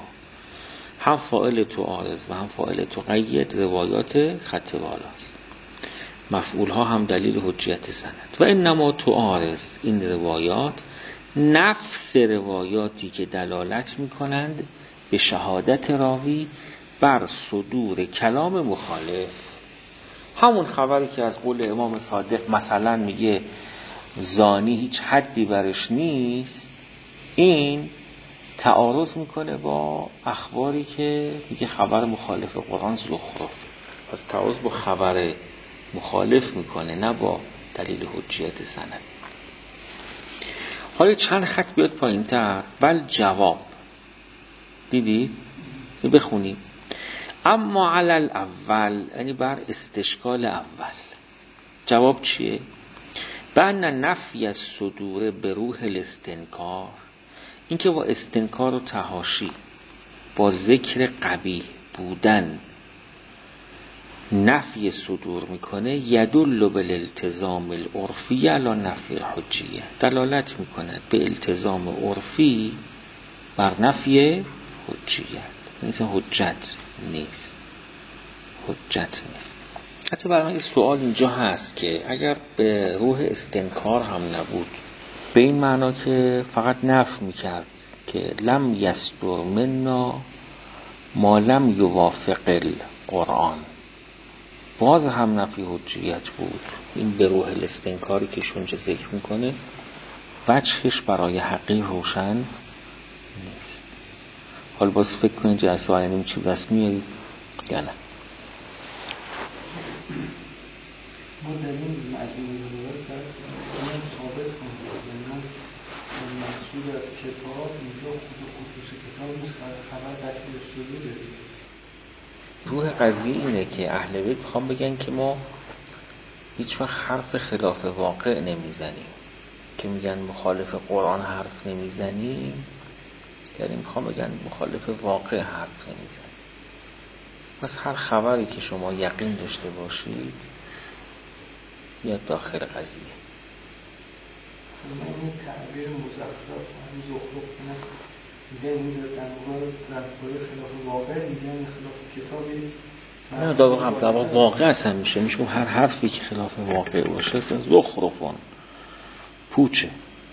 Speaker 1: هم فاعل تعارض و هم فاعل تقید روایات خط بالاست. مفعول ها هم دلیل حجیت سند. و انما تعارض این روایات نفس روایاتی که دلالت میکنند به شهادت راوی بر صدور کلام مخالف. همون خبری که از قول امام صادق مثلا میگه زانی هیچ حدی برش نیست، این تعارض میکنه با اخباری که میگه خبر مخالف قرآن زخرف. پس تعارض با خبر مخالف میکنه، نه با دلیل حجیت سند. حالا چند خط بیاد پایین تر. ول جواب، دیدید؟ بخونیم. اما علل اول، یعنی بر استشکال اول، جواب چیه؟ بنا نفی از صدور به روح الاستنکار، این که با استنکار و تحاشی، با ذکر قبیح بودن نفی صدور میکنه، یدل بالالتزام العرفی علی نفی الحجیه، دلالت میکنه به التزام عرفی بر نفی حجیت. مثل حجت نیست، حجت نیست. حتی برای من سوال اینجا هست که اگر به روح استنکار هم نبود، به این معنا که فقط نفی میکرد که لم یصدر منا ما لم یوافق القرآن، باز هم نفی حجیت بود. این به روح الاستنکاری که شونجا ذکر میکنه وجهش برای حقیق روشن نیست. حالا باز فکر کنید جلسه آینده چی بس میارید یا نه.
Speaker 2: ما در این مجموعه روایات باید ثابت کنیم زمین مقصود از کتاب اینجا خود خصوص کتاب نیست، خبر قطعی صدور دید.
Speaker 1: روح قضیه اینه که اهل بیت میخوام بگن که ما هیچ وقت حرف خلاف واقع نمیزنیم، که میگن مخالف قرآن حرف نمیزنیم، یعنی میخوام بگن مخالف واقع حرف نمیزنیم. پس هر خبری که شما یقین داشته باشید میاد داخل قضیه.
Speaker 2: من این تعبیر مزخرف هم زخرف کنم میگه میگه در مقابل رفتار خلاف واقع، میگن خلاف کتابی
Speaker 1: نه در واقع واقع اصلا میشه میشه هر حرفی که خلاف واقع باشه زخرفون پوچه.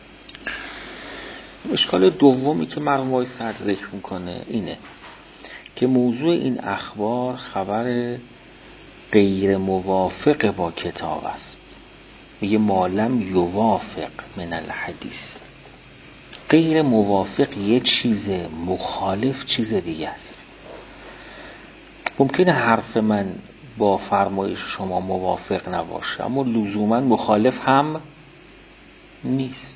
Speaker 1: اشکال دومی که مرحوم وای صدر ذکر میکنه اینه که موضوع این اخبار خبر غیر موافق با کتاب است. میگه مالم یوافق من الحدیث. غیر موافق یه چیزه، مخالف چیز دیگه است. ممکنه حرف من با فرمایش شما موافق نباشه، اما لزوما مخالف هم نیست.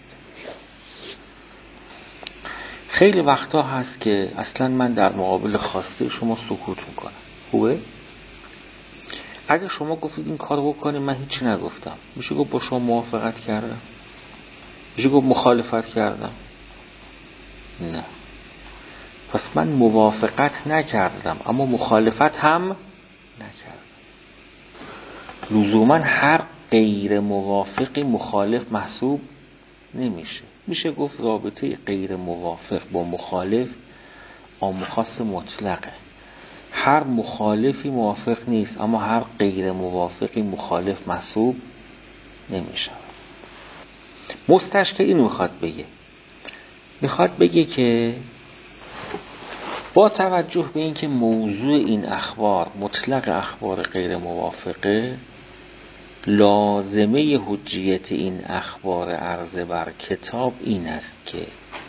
Speaker 1: خیلی وقتا هست که اصلا من در مقابل خواسته شما سکوت میکنم. خوبه؟ اگه شما گفتید این کار بکنید من هیچی نگفتم، میشه گفت با شما موافقت کردم؟ میشه گفت مخالفت کردم؟ نه. پس من موافقت نکردم اما مخالفت هم نکردم. لزوما هر غیر موافقی مخالف محسوب نمیشه. میشه گفت رابطه غیر موافق با مخالف عام خاص مطلقه. هر مخالفی موافق نیست اما هر غیر موافقی مخالف محسوب نمیشه. مستشکل اینو میخواد بگه میخواد بگه که با توجه به اینکه موضوع این اخبار مطلق اخبار غیر موافقه، لازمه حجیت این اخبار عرضه بر کتاب این است که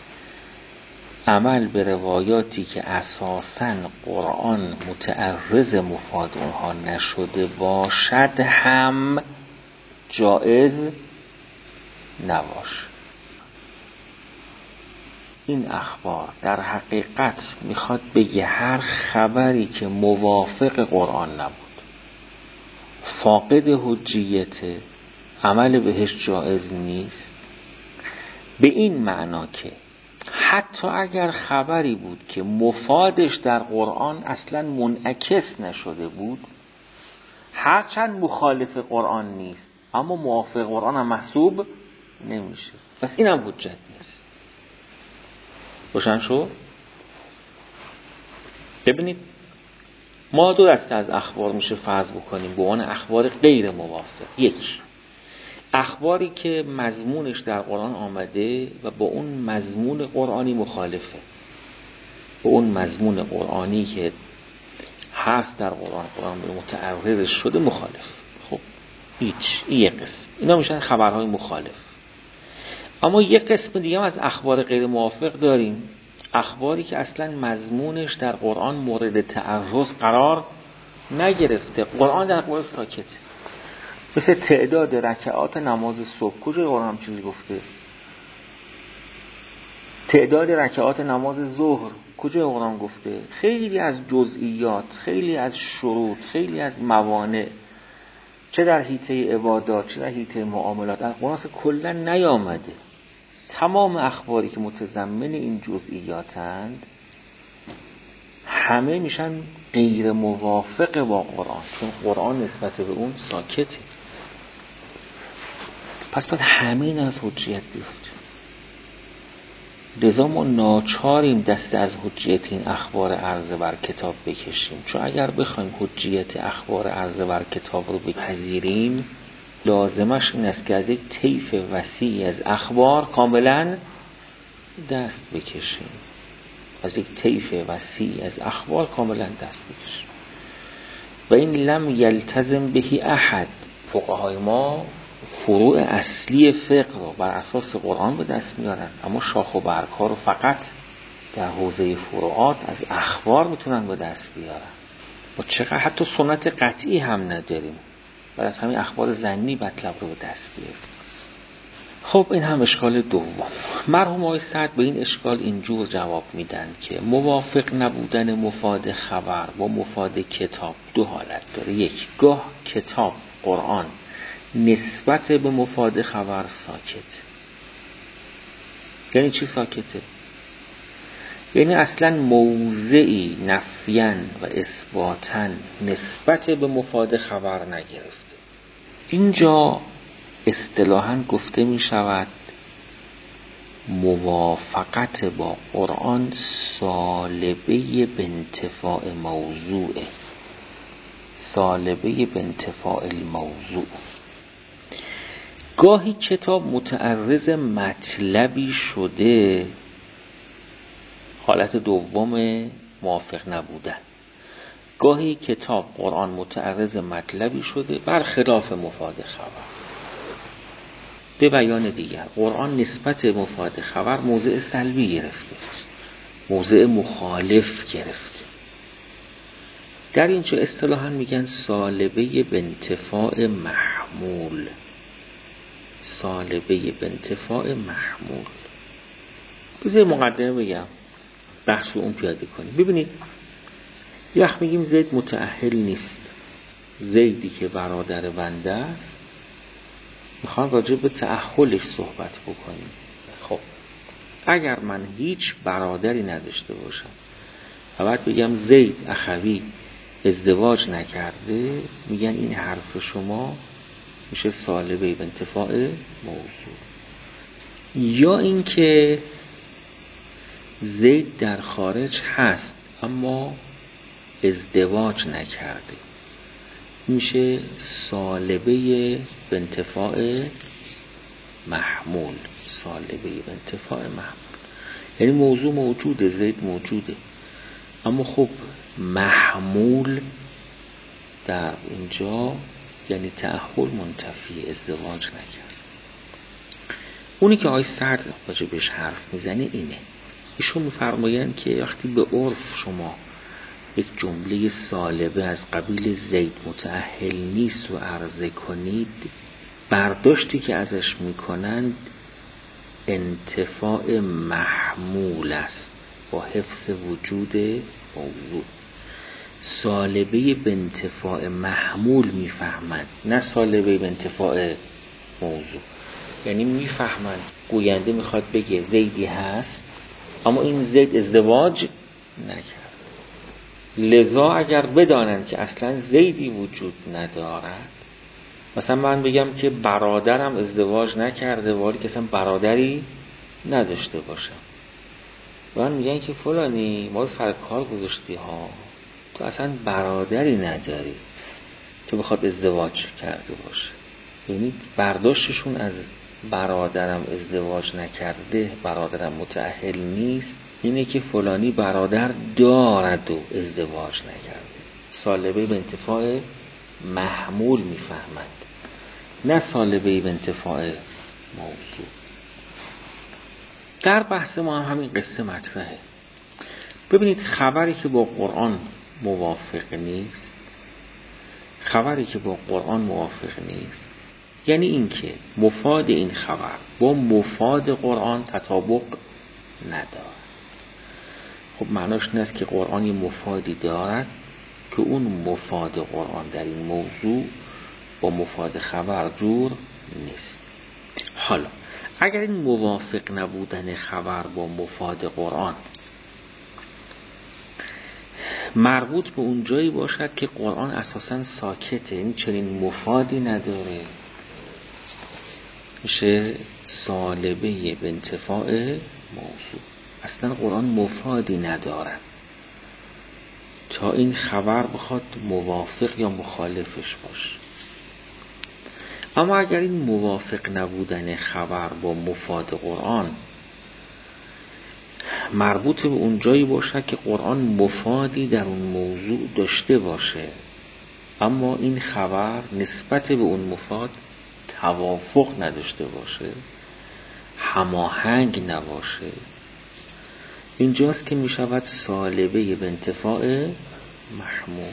Speaker 1: عمل به روایاتی که اساساً قرآن متعرض مفاد اونها نشده باشد هم جایز نباشه. این اخبار در حقیقت میخواد بگه هر خبری که موافق قرآن نبود، فاقد حجیت، عمل بهش جایز نیست. به این معنا که حتی اگر خبری بود که مفادش در قرآن اصلا منعکس نشده بود، هرچند مخالف قرآن نیست اما موافق قرآن هم محسوب نمیشه. پس این هم حجت نیست. روشن شو؟ ببینید ما دو دسته از اخبار میشه فرض بکنیم به عنوان اخبار غیر موافق. یک، اخباری که مضمونش در قرآن آمده و با اون مضمون قرآنی مخالفه، با اون مضمون قرآنی که هست در قرآن، قرآن متعرض شده مخالف. خب هیچ، این یک قسم، اینا میشن خبرهای مخالف. اما یک قسم دیگه هم از اخبار غیر موافق داریم، اخباری که اصلا مضمونش در قرآن مورد تعرض قرار نگرفته، قرآن در قرآن ساکته. مثل تعداد رکعات نماز صبح، کجای قرآن هم چیزی گفته؟ تعداد رکعات نماز ظهر، کجای قرآن گفته؟ خیلی از جزئیات، خیلی از شروط، خیلی از موانع، چه در حیطه عبادات چه در حیطه معاملات، در قرآن کلا نیامده. تمام اخباری که متضمن این جزئیاتند همه میشن غیر موافق با قرآن، چون قرآن نسبت به اون ساکته. پس باید همه این از حجیت بیفته. لذا ما ناچاریم دست از حجیت این اخبار عرضه بر کتاب بکشیم، چون اگر بخوایم حجیت اخبار عرضه بر کتاب رو بپذیریم لازمش این است که از یک طیف وسیعی از اخبار کاملا دست بکشیم، از یک طیف وسیعی از اخبار کاملا دست بکشیم. و این لم یلتزم بهی احد، فقهای ما فروع اصلی فقه رو بر اساس قرآن به دست میارن، اما شاخ و برگ‌ها رو فقط در حوزه فروعات از اخبار میتونن به دست بیارن. و چقدر حتی سنت قطعی هم نداریم، بر از همین اخبار ظنی مطلب رو به دست بیاریم. خب این هم اشکال دوم. مرحوم آقای سعد به این اشکال اینجور جواب میدن که موافق نبودن مفاد خبر با مفاد کتاب دو حالت داره. یک، گاه کتاب قرآن نسبت به مفاد خبر ساکت. یعنی چی ساکته؟ یعنی اصلا موضعی نفیاً و اثباتاً نسبت به مفاد خبر نگرفته. اینجا اصطلاحاً گفته می شود موافقت با قرآن سالبه به انتفاع موضوع، سالبه به انتفاع الموضوع. گاهی کتاب متعرض مطلبی شده، حالت دوم موافق نبودن. گاهی کتاب قرآن متعرض مطلبی شده برخلاف مفاد خبر. به بیان دیگر، قرآن نسبت مفاد خبر موضع سلبی گرفته، موضع مخالف گرفته. در اینجا اصطلاحاً میگن سالبه به انتفاع محمول، سالبه به انتفاع محمول. بذار مقدمه بگم بحث رو اون پیاده کنیم. ببینید یه وقت میگیم زید متأهل نیست، زیدی که برادر بنده است، میخوام راجع به تأهلش صحبت بکنیم. خب اگر من هیچ برادری نداشته باشم و بعد بگم زید اخوی ازدواج نکرده، میگن این حرف شما میشه سالبه به انتفاع موضوع. یا اینکه زید در خارج هست اما ازدواج نکرده، میشه سالبه به انتفاع محمول، سالبه به انتفاع محمول. یعنی موضوع موجوده، زید موجوده، اما خب محمول در اینجا یعنی تأهل منتفی، ازدواج نکرد. اونی که آقای سعد راجع بهش حرف میزنه اینه. ایشون میفرمایند که وقتی به عرف شما یک جمله سالبه از قبیل زید متأهل نیست و عرضه کنید، برداشتی که ازش میکنند انتفاع محمول است با حفظ وجود موضوع. سالبه به انتفاع محمول میفهمند، نه سالبه به انتفاع موضوع. یعنی میفهمند گوینده میخواد بگه زیدی هست اما این زید ازدواج نکرد، لذا اگر بدانند که اصلا زیدی وجود ندارد، مثلا من بگم که برادرم ازدواج نکرده ولی که اصلا برادری نداشته باشم، من میگن که فلانی ما سر کار گذاشتی ها، تو اصلا برادری نداری که بخواد ازدواج کرده باشه. یعنی برداشتشون از برادرم ازدواج نکرده، برادرم متأهل نیست، اینه که فلانی برادر دارد و ازدواج نکرده. سالبه به انتفاع محمول میفهمند، نه سالبه به انتفاع موضوع. در بحث ما هم همین قصه مطرحه. ببینید خبری که با قرآن موافق نیست، خبری که با قرآن موافق نیست یعنی این که مفاد این خبر با مفاد قرآن تطابق ندارد. خب معناش این است که قرآن یه مفادی دارد که اون مفاد قرآن در این موضوع با مفاد خبر جور نیست. حالا اگر این موافق نبودن خبر با مفاد قرآن مربوط به اون جایی باشد که قرآن اساساً ساکته، این چنین مفادی نداره، میشه سالبه به انتفاع موضوع. اصلا قرآن مفادی نداره تا این خبر بخواد موافق یا مخالفش باشه. اما اگر این موافق نبودن خبر با مفاد قرآن مربوط به اون جایی باشه که قرآن مفادی در اون موضوع داشته باشه اما این خبر نسبت به اون مفاد توافق نداشته باشه، هماهنگ نباشه، اینجاست که می شود سالبه به انتفاع محمول.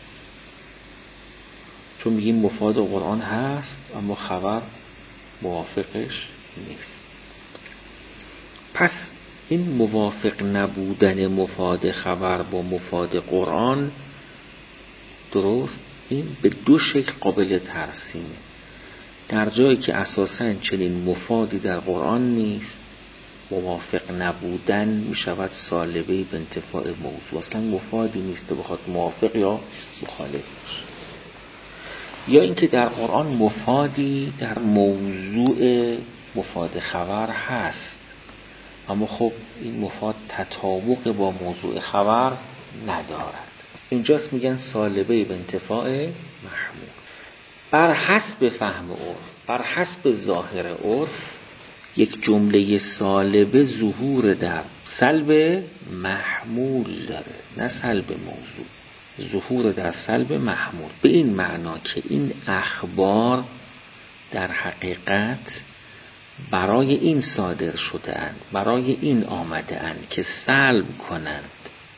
Speaker 1: چون میگیم مفاد قرآن هست اما خبر موافقش نیست. پس این موافق نبودن مفاد خبر با مفاد قرآن درست این به دو شکل قابل ترسیمه. در جایی که اساساً چنین مفادی در قرآن نیست، موافق نبودن می شود سالبه به انتفاع موضوع. اصلا مفادی نیست بخواد موافق یا مخالف باشه. یا اینکه در قرآن مفادی در موضوع مفاد خبر هست اما خب این مفاد تطابق با موضوع خبر ندارد. اینجاست میگن سالبه به انتفاع محمول. بر حسب فهم عرف، بر حسب ظاهر عرف، یک جمله سالبه ظهور در سلب محمول داره، نه سلب موضوع. ظهور در سلب محمول به این معنا که این اخبار در حقیقت برای این صادر شده اند، برای این آمده اند که سلب کنند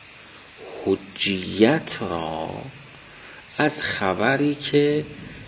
Speaker 1: حجیت را از خبری که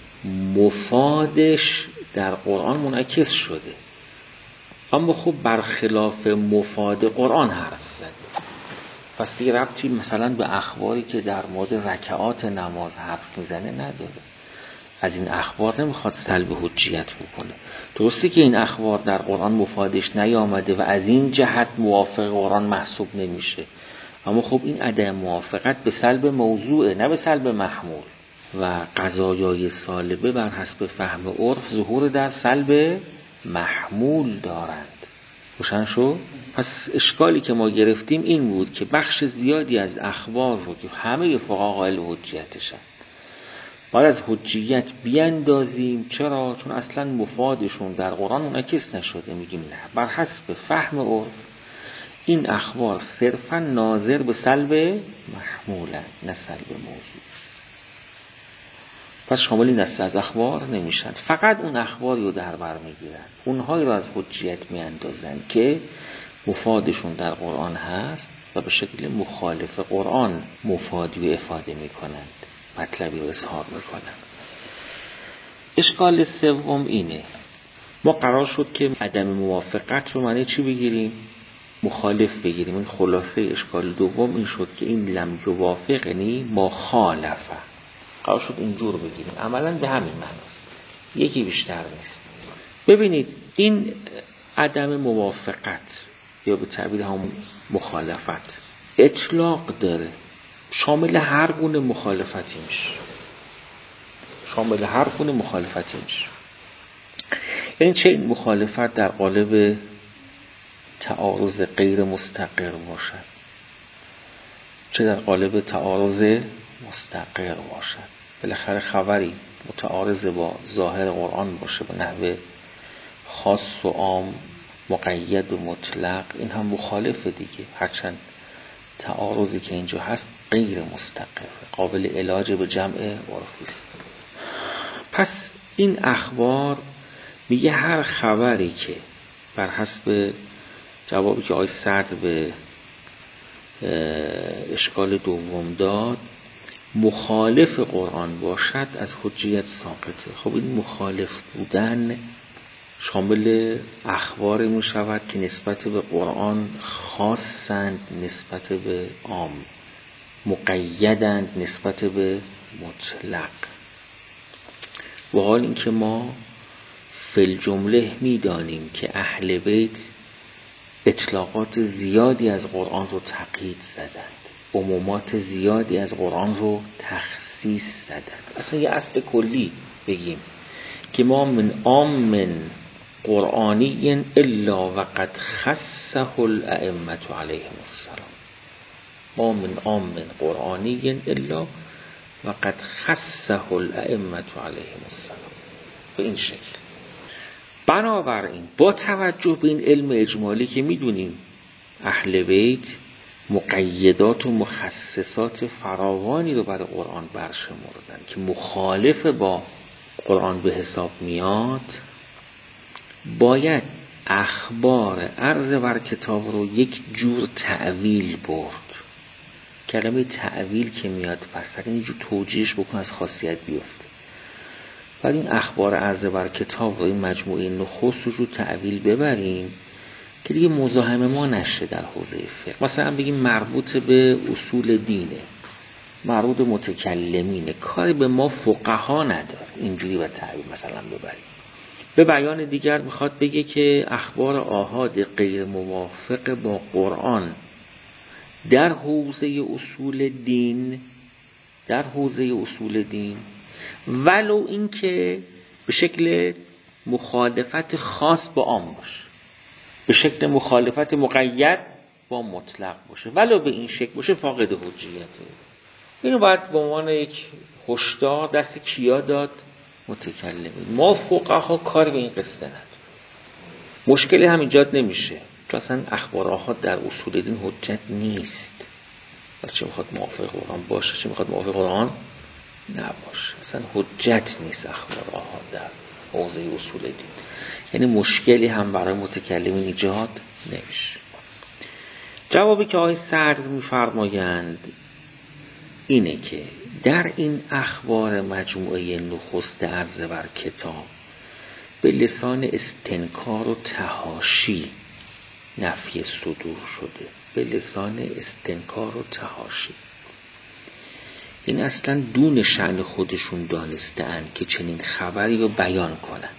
Speaker 1: مفادش در قرآن منعکس شده اما خب برخلاف مفاد قرآن حرف زده. پس دیگه ربطی مثلا به اخباری که در مورد رکعات نماز حرف میزنه نداره. از این اخبار نمیخواد سلب حجیت بکنه. درسته که این اخبار در قرآن مفادش نیامده و از این جهت موافق قرآن محسوب نمیشه اما خب این عدم موافقت به سلب موضوعه نه به سلب محمول. و قضایای سالبه بر حسب فهم عرف ظهور در سلب محمول دارند. روشن شو؟ پس اشکالی که ما گرفتیم این بود که بخش زیادی از اخبار رو که همه فقها قائل حجیتشن باید از حجیت بیاندازیم. چرا؟ چون اصلا مفادشون در قرآن منعکس نشده. میگیم نه، بر حسب فهم عرف این اخبار صرفا ناظر به سلب محمولن نه سلب موضوع. پس شامل این دسته از اخبار نمیشن. فقط اون اخباری رو در بر میگیرن، اونهایی رو از حجیت میاندازن که مفادشون در قرآن هست و به شکل مخالف قرآن مفادی افاده میکنند، مطلبی رو اظهار میکنند. اشکال سوم اینه، ما قرار شد که عدم موافقت رو معنی چی بگیریم؟ مخالف بگیریم. این خلاصه اشکال دوم این شد که این لم یوافقنی ما خالفه، قرار شد اینجور بگیریم. عملاً به همین معناست، یکی بیشتر نیست. ببینید این عدم موافقت یا به تعبیر هم مخالفت اطلاق داره، شامل هر گونه مخالفتی میشه، شامل هر گونه مخالفتی میشه. یعنی چه این مخالفت در قالب تعارض غیر مستقر باشد چه در قالب تعارض مستقر باشد. بالاخره خبری متعارض با ظاهر قرآن باشه به نحو خاص و عام، مقید و مطلق، این هم مخالفه دیگه. هرچند تعارضی که اینجا هست غیر مستقر، قابل علاج به جمع عرفی است. پس این اخبار میگه هر خبری که بر حسب جوابی که آقای صدر به اشکال دوم داد مخالف قرآن باشد از حجیت ساقطه. خب این مخالف بودن شامل اخبار می شود که نسبت به قرآن خاصند، نسبت به عام، مقیدند نسبت به مطلق. و حال این که ما فی الجمله می دانیم که اهل بیت اطلاقات زیادی از قرآن رو تقیید زدند، عمومات زیادی از قرآن رو تخصیص زدند. اصلا یه اصل کلی بگیم که ما من عام قرآنی الا وقد خصه الائمه علیهم السلام، ما من عام قرآنی الا وقد خصه الائمه علیهم السلام. به این شکل. بنابراین با توجه به این علم اجمالی که میدونیم اهل بیت مقیدات و مخصصات فراوانی رو برای قرآن برشمردن که مخالف با قرآن به حساب میاد، باید اخبار عرض بر کتاب رو یک جور تأویل برد. کلمه تأویل که میاد پس یعنی جور توجیهش بکن از خاصیت بیفته. بعد این اخبار عرض بر کتاب رو این مجموعه نخست رو تأویل ببریم که دیگه مزاحم ما نشه در حوزه فقه. مثلا بگیم مربوط به اصول دینه، مربوط به متکلمینه، کاری به ما فقها نداره، اینجوری به تعبیر مثلا ببریم. به بیان دیگر میخواد بگه که اخبار آحاد غیر موافق با قرآن در حوزه اصول دین، در حوزه اصول دین ولو این که به شکل مخالفت خاص با عام باشه، به شکل مخالفت مقید با مطلق باشه، ولو به این شکل باشه، فاقد حجیته. اینو باید به عنوان یک هشدار دست کیا داد؟ متکلمین. ما فقها کار به این قصه نداریم. مشکلی هم ایجاد نمیشه چون اصلا اخبار آحاد در اصول دین حجت نیست. پس چه میخواد موافق قرآن باشه، چه میخواد موافق قرآن نباشه، اصلا حجت نیست اخبار آحاد در حوزه اصول دین. یعنی مشکلی هم برای متکلمین ایجاد نمیشه. جوابی که آقای صدر میفرمایند اینه که در این اخبار مجموعه نخست عرض بر کتاب به لسان استنکار و تحاشی نفی صدور شده، به لسان استنکار و تحاشی. این اصلا دون شأن خودشون دانسته‌اند که چنین خبری رو بیان کنند.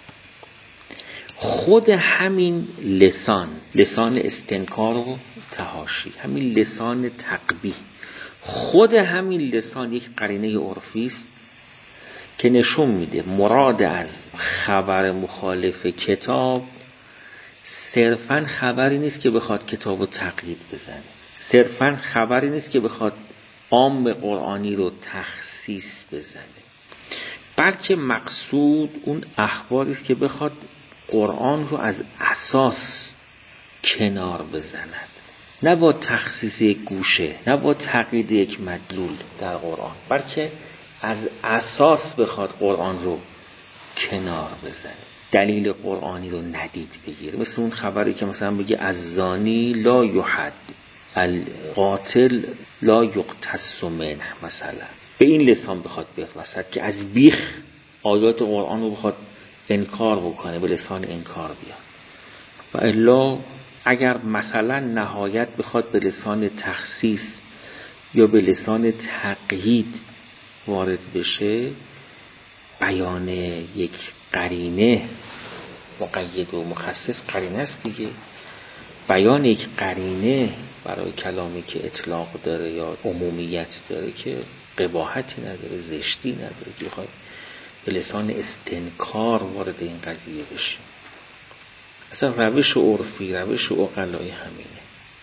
Speaker 1: خود همین لسان، لسان استنکار و تحاشی، همین لسان تقبیح، خود همین لسان یک قرینه عرفی است که نشون میده مراد از خبر مخالف کتاب صرفاً خبری نیست که بخواد کتابو تقیید بزنه، صرفاً خبری نیست که بخواد عام قرآنی رو تخصیص بزنه، بلکه مقصود اون اخباری است که بخواد قرآن رو از اساس کنار بزند، نه با تخصیص یک گوشه، نه با تقیید یک مدلول در قرآن، بلکه از اساس بخواد قرآن رو کنار بزنه، دلیل قرآنی رو ندید بگیره. مثل اون خبری که مثلا بگه الزانی لا یحد القاتل لا یقتص منه، مثلا به این لسان بخواد بفرستد که از بیخ آیات قرآن رو بخواد انکار بکنه، به لسان انکار بیاد. و الا اگر مثلا نهایت بخواد به لسان تخصیص یا به لسان تقیید وارد بشه، بیان یک قرینه، مقید و مخصص قرینه است دیگه، بیان یک قرینه برای کلامی که اطلاق داره یا عمومیت داره که قباحتی نداره، زشتی نداره، که بخواد به لسان استنکار وارد این قضیه بشه. اصلا روش عرفی، روش عقلای همینه.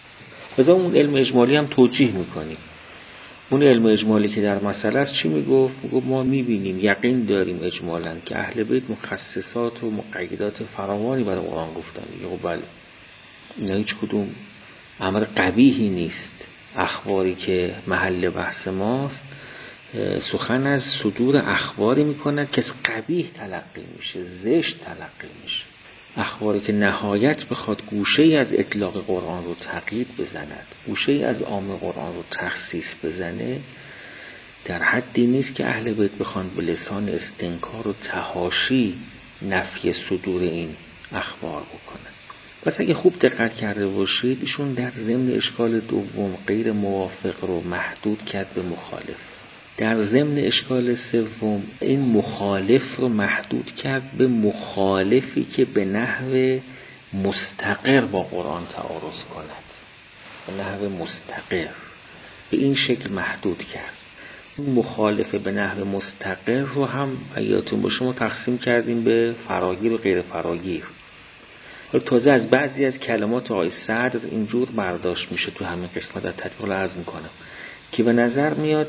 Speaker 1: لذا اون علم اجمالی هم توجیه میکنیم. اون علم اجمالی که در مسئله است چی میگفت؟ میگفت ما میبینیم، یقین داریم اجمالاً که اهل بیت مخصصات و مقیدات فراوانی برای قرآن گفتن. خب بله، اینا هیچ کدوم امر قبیحی نیست. اخباری که محل بحث ماست سخن از صدور اخباری میکند که قبیح تلقی میشه، زشت تلقی میشه. اخباری که نهایت بخواد گوشه‌ای از اطلاق قرآن رو تقیید بزند، گوشه‌ای از عام قرآن رو تخصیص بزنه، در حدی نیست که اهل بیت بخوان به لسان استنکار و تحاشی نفی صدور این اخبار بکنن. پس اگه خوب دقت کرده باشید، ایشون در ضمن اشکال دوم غیر موافق رو محدود کرد به مخالف. در ضمن اشکال سوم این مخالف رو محدود کرد به مخالفی که به نحو مستقر با قرآن تعارض کند، به نحو مستقر، به این شکل محدود کرد. مخالف به نحو مستقر رو هم یادتون باشه ما تقسیم کردیم به فراگیر و غیر فراگیر. تازه از بعضی از کلمات آقای صدر اینجور برداشت میشه تو همین قسمت در تطبیق عرض میکنم که به نظر میاد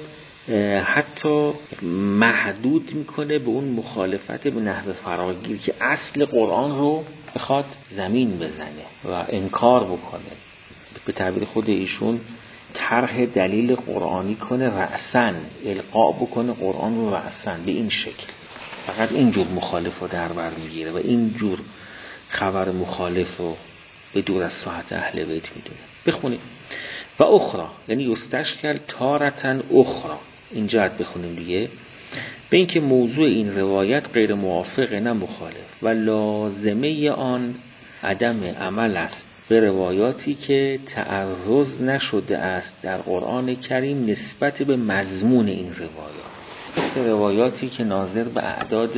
Speaker 1: حتی محدود میکنه به اون مخالفت به نحو فراگیر که اصل قرآن رو بخواد زمین بزنه و انکار بکنه. به تعبیر خود ایشون طرح دلیل قرآنی کنه رأسن، القا بکنه قرآن رو رأسن، به این شکل. فقط اینجور مخالف رو در بر میگیره و اینجور خبر مخالف رو به دور از صحت اهل بیت میدونه. بخونیم و اخرى، یعنی یستشکل تارتن اخرى، اینجا حد بخونیم دیگه، به اینکه موضوع این روایت غیر موافق نه مخالف و لازمه آن عدم عمل است به روایاتی که تعرض نشده است در قرآن کریم نسبت به مضمون این روایات، مثل روایاتی که ناظر به اعداد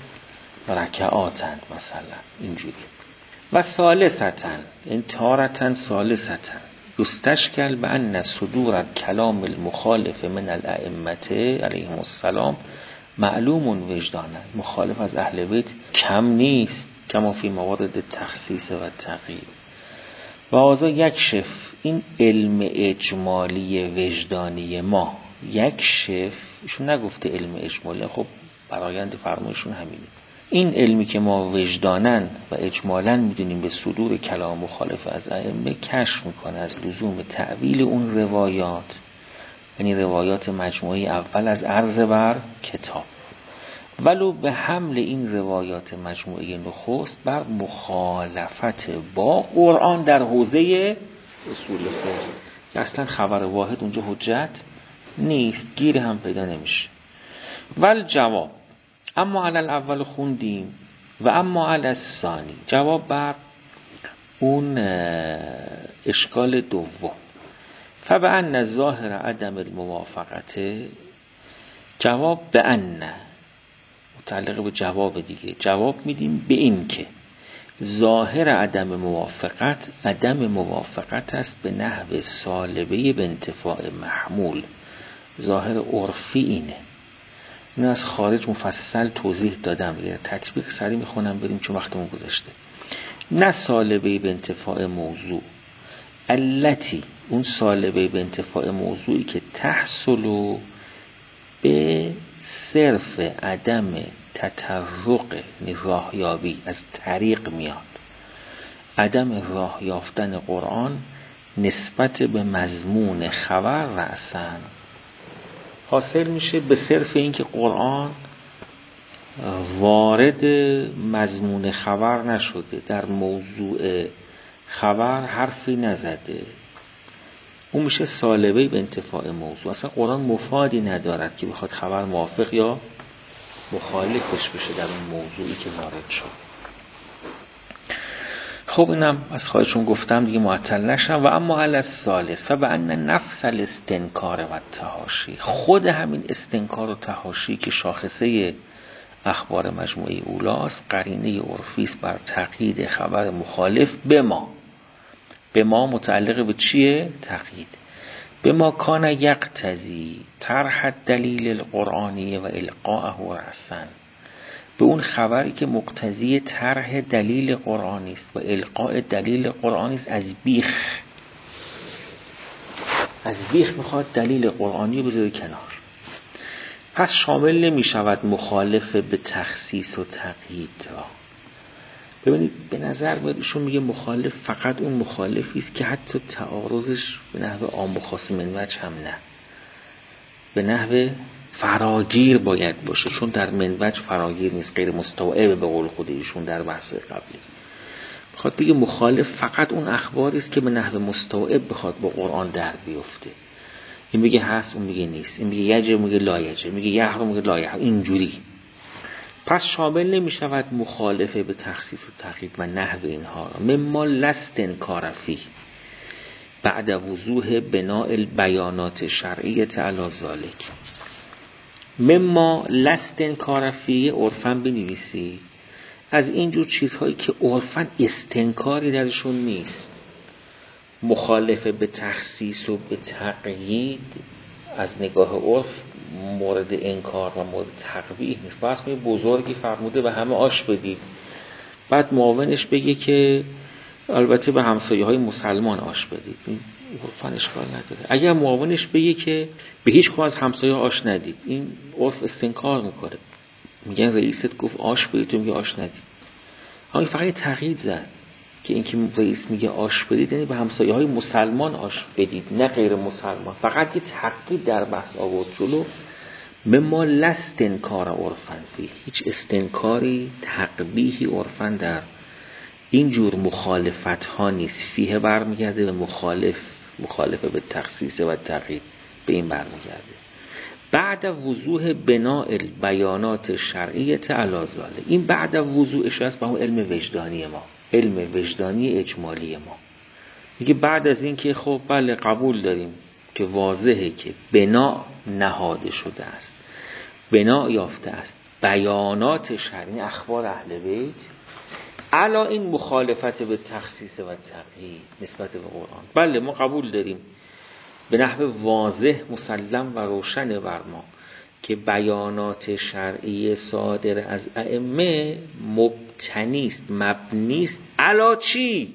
Speaker 1: رکعاتند مثلا اینجوری. و ثالثتن، این تارتن ثالثتن یستشکل به ان صدور کلام المخالف من الائمه علیهم السلام معلوم وجدانا، مخالف از اهل بیت کم نیست، کما فی موارد تخصیص و تقیید. و آزا یک شف، این علم اجمالی وجدانی ما یک شف، ایشون نگفته علم اجمالی، خب برآیند فرمایشون همینه. این علمی که ما وجدانن و اجمالاً میدونیم به صدور کلام مخالف از ائمه کشف میکنه از لزوم تأویل اون روایات، یعنی روایات مجموعی اول از عرض بر کتاب، ولو به حمل این روایات مجموعی نخست بر مخالفت با قرآن در حوزه اصول فقه، که اصلا خبر واحد اونجا حجت نیست، گیر هم پیدا نمیشه. ول جواب، اما علی الاول خوندیم و اما علی الثانی، جواب بر اون اشکال دوم. فبأن ظاهر عدم الموافقت، جواب به ان متعلق به جواب دیگه، جواب میدیم به این که ظاهر عدم موافقت عدم موافقت است به نحو سالبه به انتفاع محمول. ظاهر عرفی اینه، این از خارج مفصل توضیح دادم، یه تطبیق سری میخونم بریم چون وقتمون گذشته. نه سالبه به انتفاع موضوع التی، اون سالبه به انتفاع موضوعی که تحصل به صرف عدم تطرق راهیابی، از طریق میاد، عدم راه یافتن قرآن نسبت به مضمون خبر رأسن، حاصل میشه به صرف اینکه قرآن وارد مضمون خبر نشده، در موضوع خبر حرفی نزده، اون میشه سالبه به انتفاع موضوع. اصلا قرآن مفادی ندارد که بخواد خبر موافق یا مخالفش بشه در اون موضوعی که وارد شد. خب اینم از خواهشون گفتم دیگه معطل نشم. و اما علی الثالث و ان نفس الاستنکار و تحاشی، خود همین استنکار و تحاشی که شاخصه اخبار مجموعه اولاست، قرینه عرفی است بر تقیید خبر مخالف به ما. به ما متعلق به چیه؟ تقیید. به ما کان یقتضی طرح دلیل القرآنی و القاءه رأسا، به اون خبری که مقتضی طرح دلیل قرآنی است و القاء دلیل قرآنی است از بیخ. از بیخ میخواد دلیل قرآنی بذاره کنار. پس شامل نمی شود مخالف به تخصیص و تقیید را. ببینید به نظر میاد ایشون میگه مخالف فقط اون مخالفی است که حتی تعارضش به نحو عام و خاص منوج هم نه، به نحو فراگیر باید باشه، چون در منوج فراگیر نیست، غیر مستوعب به قول خود ایشون در بحث قبلی. بخواد بگه مخالف فقط اون اخباری است که به نحو مستوعب بخواد با قرآن در بیفته. این میگه هست، اون میگه نیست، این میگه یجه، میگه لا یجه، میگه یحرم، میگه لا یحرم، اینجوری. پس شامل نمی شود مخالفه به تخصیص و تقیید و نحو اینها را. مما لست انکار فیه بعد وضوح بناء البیانات شرعیه علی ذالک. مما لست انکار فیه عرفاً بنویسی، از اینجور چیزهایی که عرفاً استنکاری درشون نیست، مخالفه به تخصیص و به تقیید از نگاه عرف مورد انکار و مورد تقبیح نیست. بس می بزرگی فرموده به همه آش بدید، بعد معاونش بگه که البته به همسایه های مسلمان آش بدید، این عرفاً اشکال نداره. اگر معاونش بگه که به هیچ کدوم از همسایه آش ندید، این عرف استنکار میکنه، میگن رئیست گفت آش بدید، تو میگه آش ندید. اما فقط تقیید زد که اینکه رئیس میگه آش بدید یعنی به همسایه های مسلمان آش بدید، نه غیر مسلمان. فقط یه تقیید در بحث آورد جلو. مما لست انکار عرفاً فیه، هیچ استنکاری تقبیحی عرفاً در این جور مخالفت ها نیست. فیه برمیگرده به مخالف، مخالفه به تخصیص و تقیید، به این برمیگرده. بعد وضوح بناء البیانات شرعیه علی ذالک. این بعد وضوحش است به اون علم وجدانی ما، علم وجدانی اجمالی ما. میگه بعد از این که خب بله قبول داریم که واضحه که بنا نهاده شده است، بنا یافته است بیانات شرعی اخبار اهل بیت علا این مخالفت به تخصیص و تقیید نسبت به قرآن. بله ما قبول داریم به نحو واضح مسلم و روشن بر ما که بیانات شرعی صادر از ائمه مبتنیست، مبنیست علا چی؟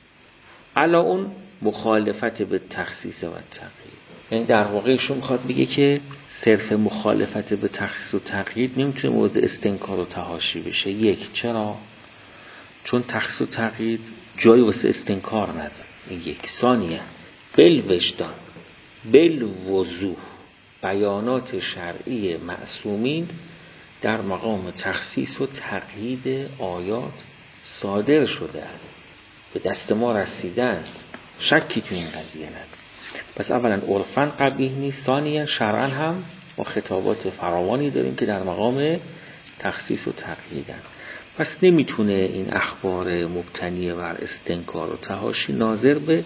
Speaker 1: علا اون مخالفت به تخصیص و تقیید. یعنی در واقع ایشون میخواد بگه که صرف مخالفت به تخصیص و تقیید نمیتونه مورد استنکار و تحاشی بشه. یک، چرا؟ چون تخصیص و تقیید جایی واسه استنکار نداره. این یک. ثانیه بل وجدان بل وضوح بیانات شرعی معصومین در مقام تخصیص و تقیید آیات صادر شده اند، به دست ما رسیدند، شکی تو این قضیه نداره. پس اولا عرفاً قبیح نیست، ثانیاً شرعاً هم با خطابات فراوانی داریم که در مقام تخصیص و تقییدن. پس نمیتونه این اخبار مبتنی بر استنکار و تحاشی ناظر به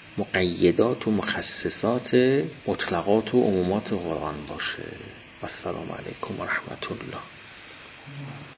Speaker 1: مقیدات و مخصصات مطلقات و عمومات قرآن باشه. و السلام علیکم و رحمت الله.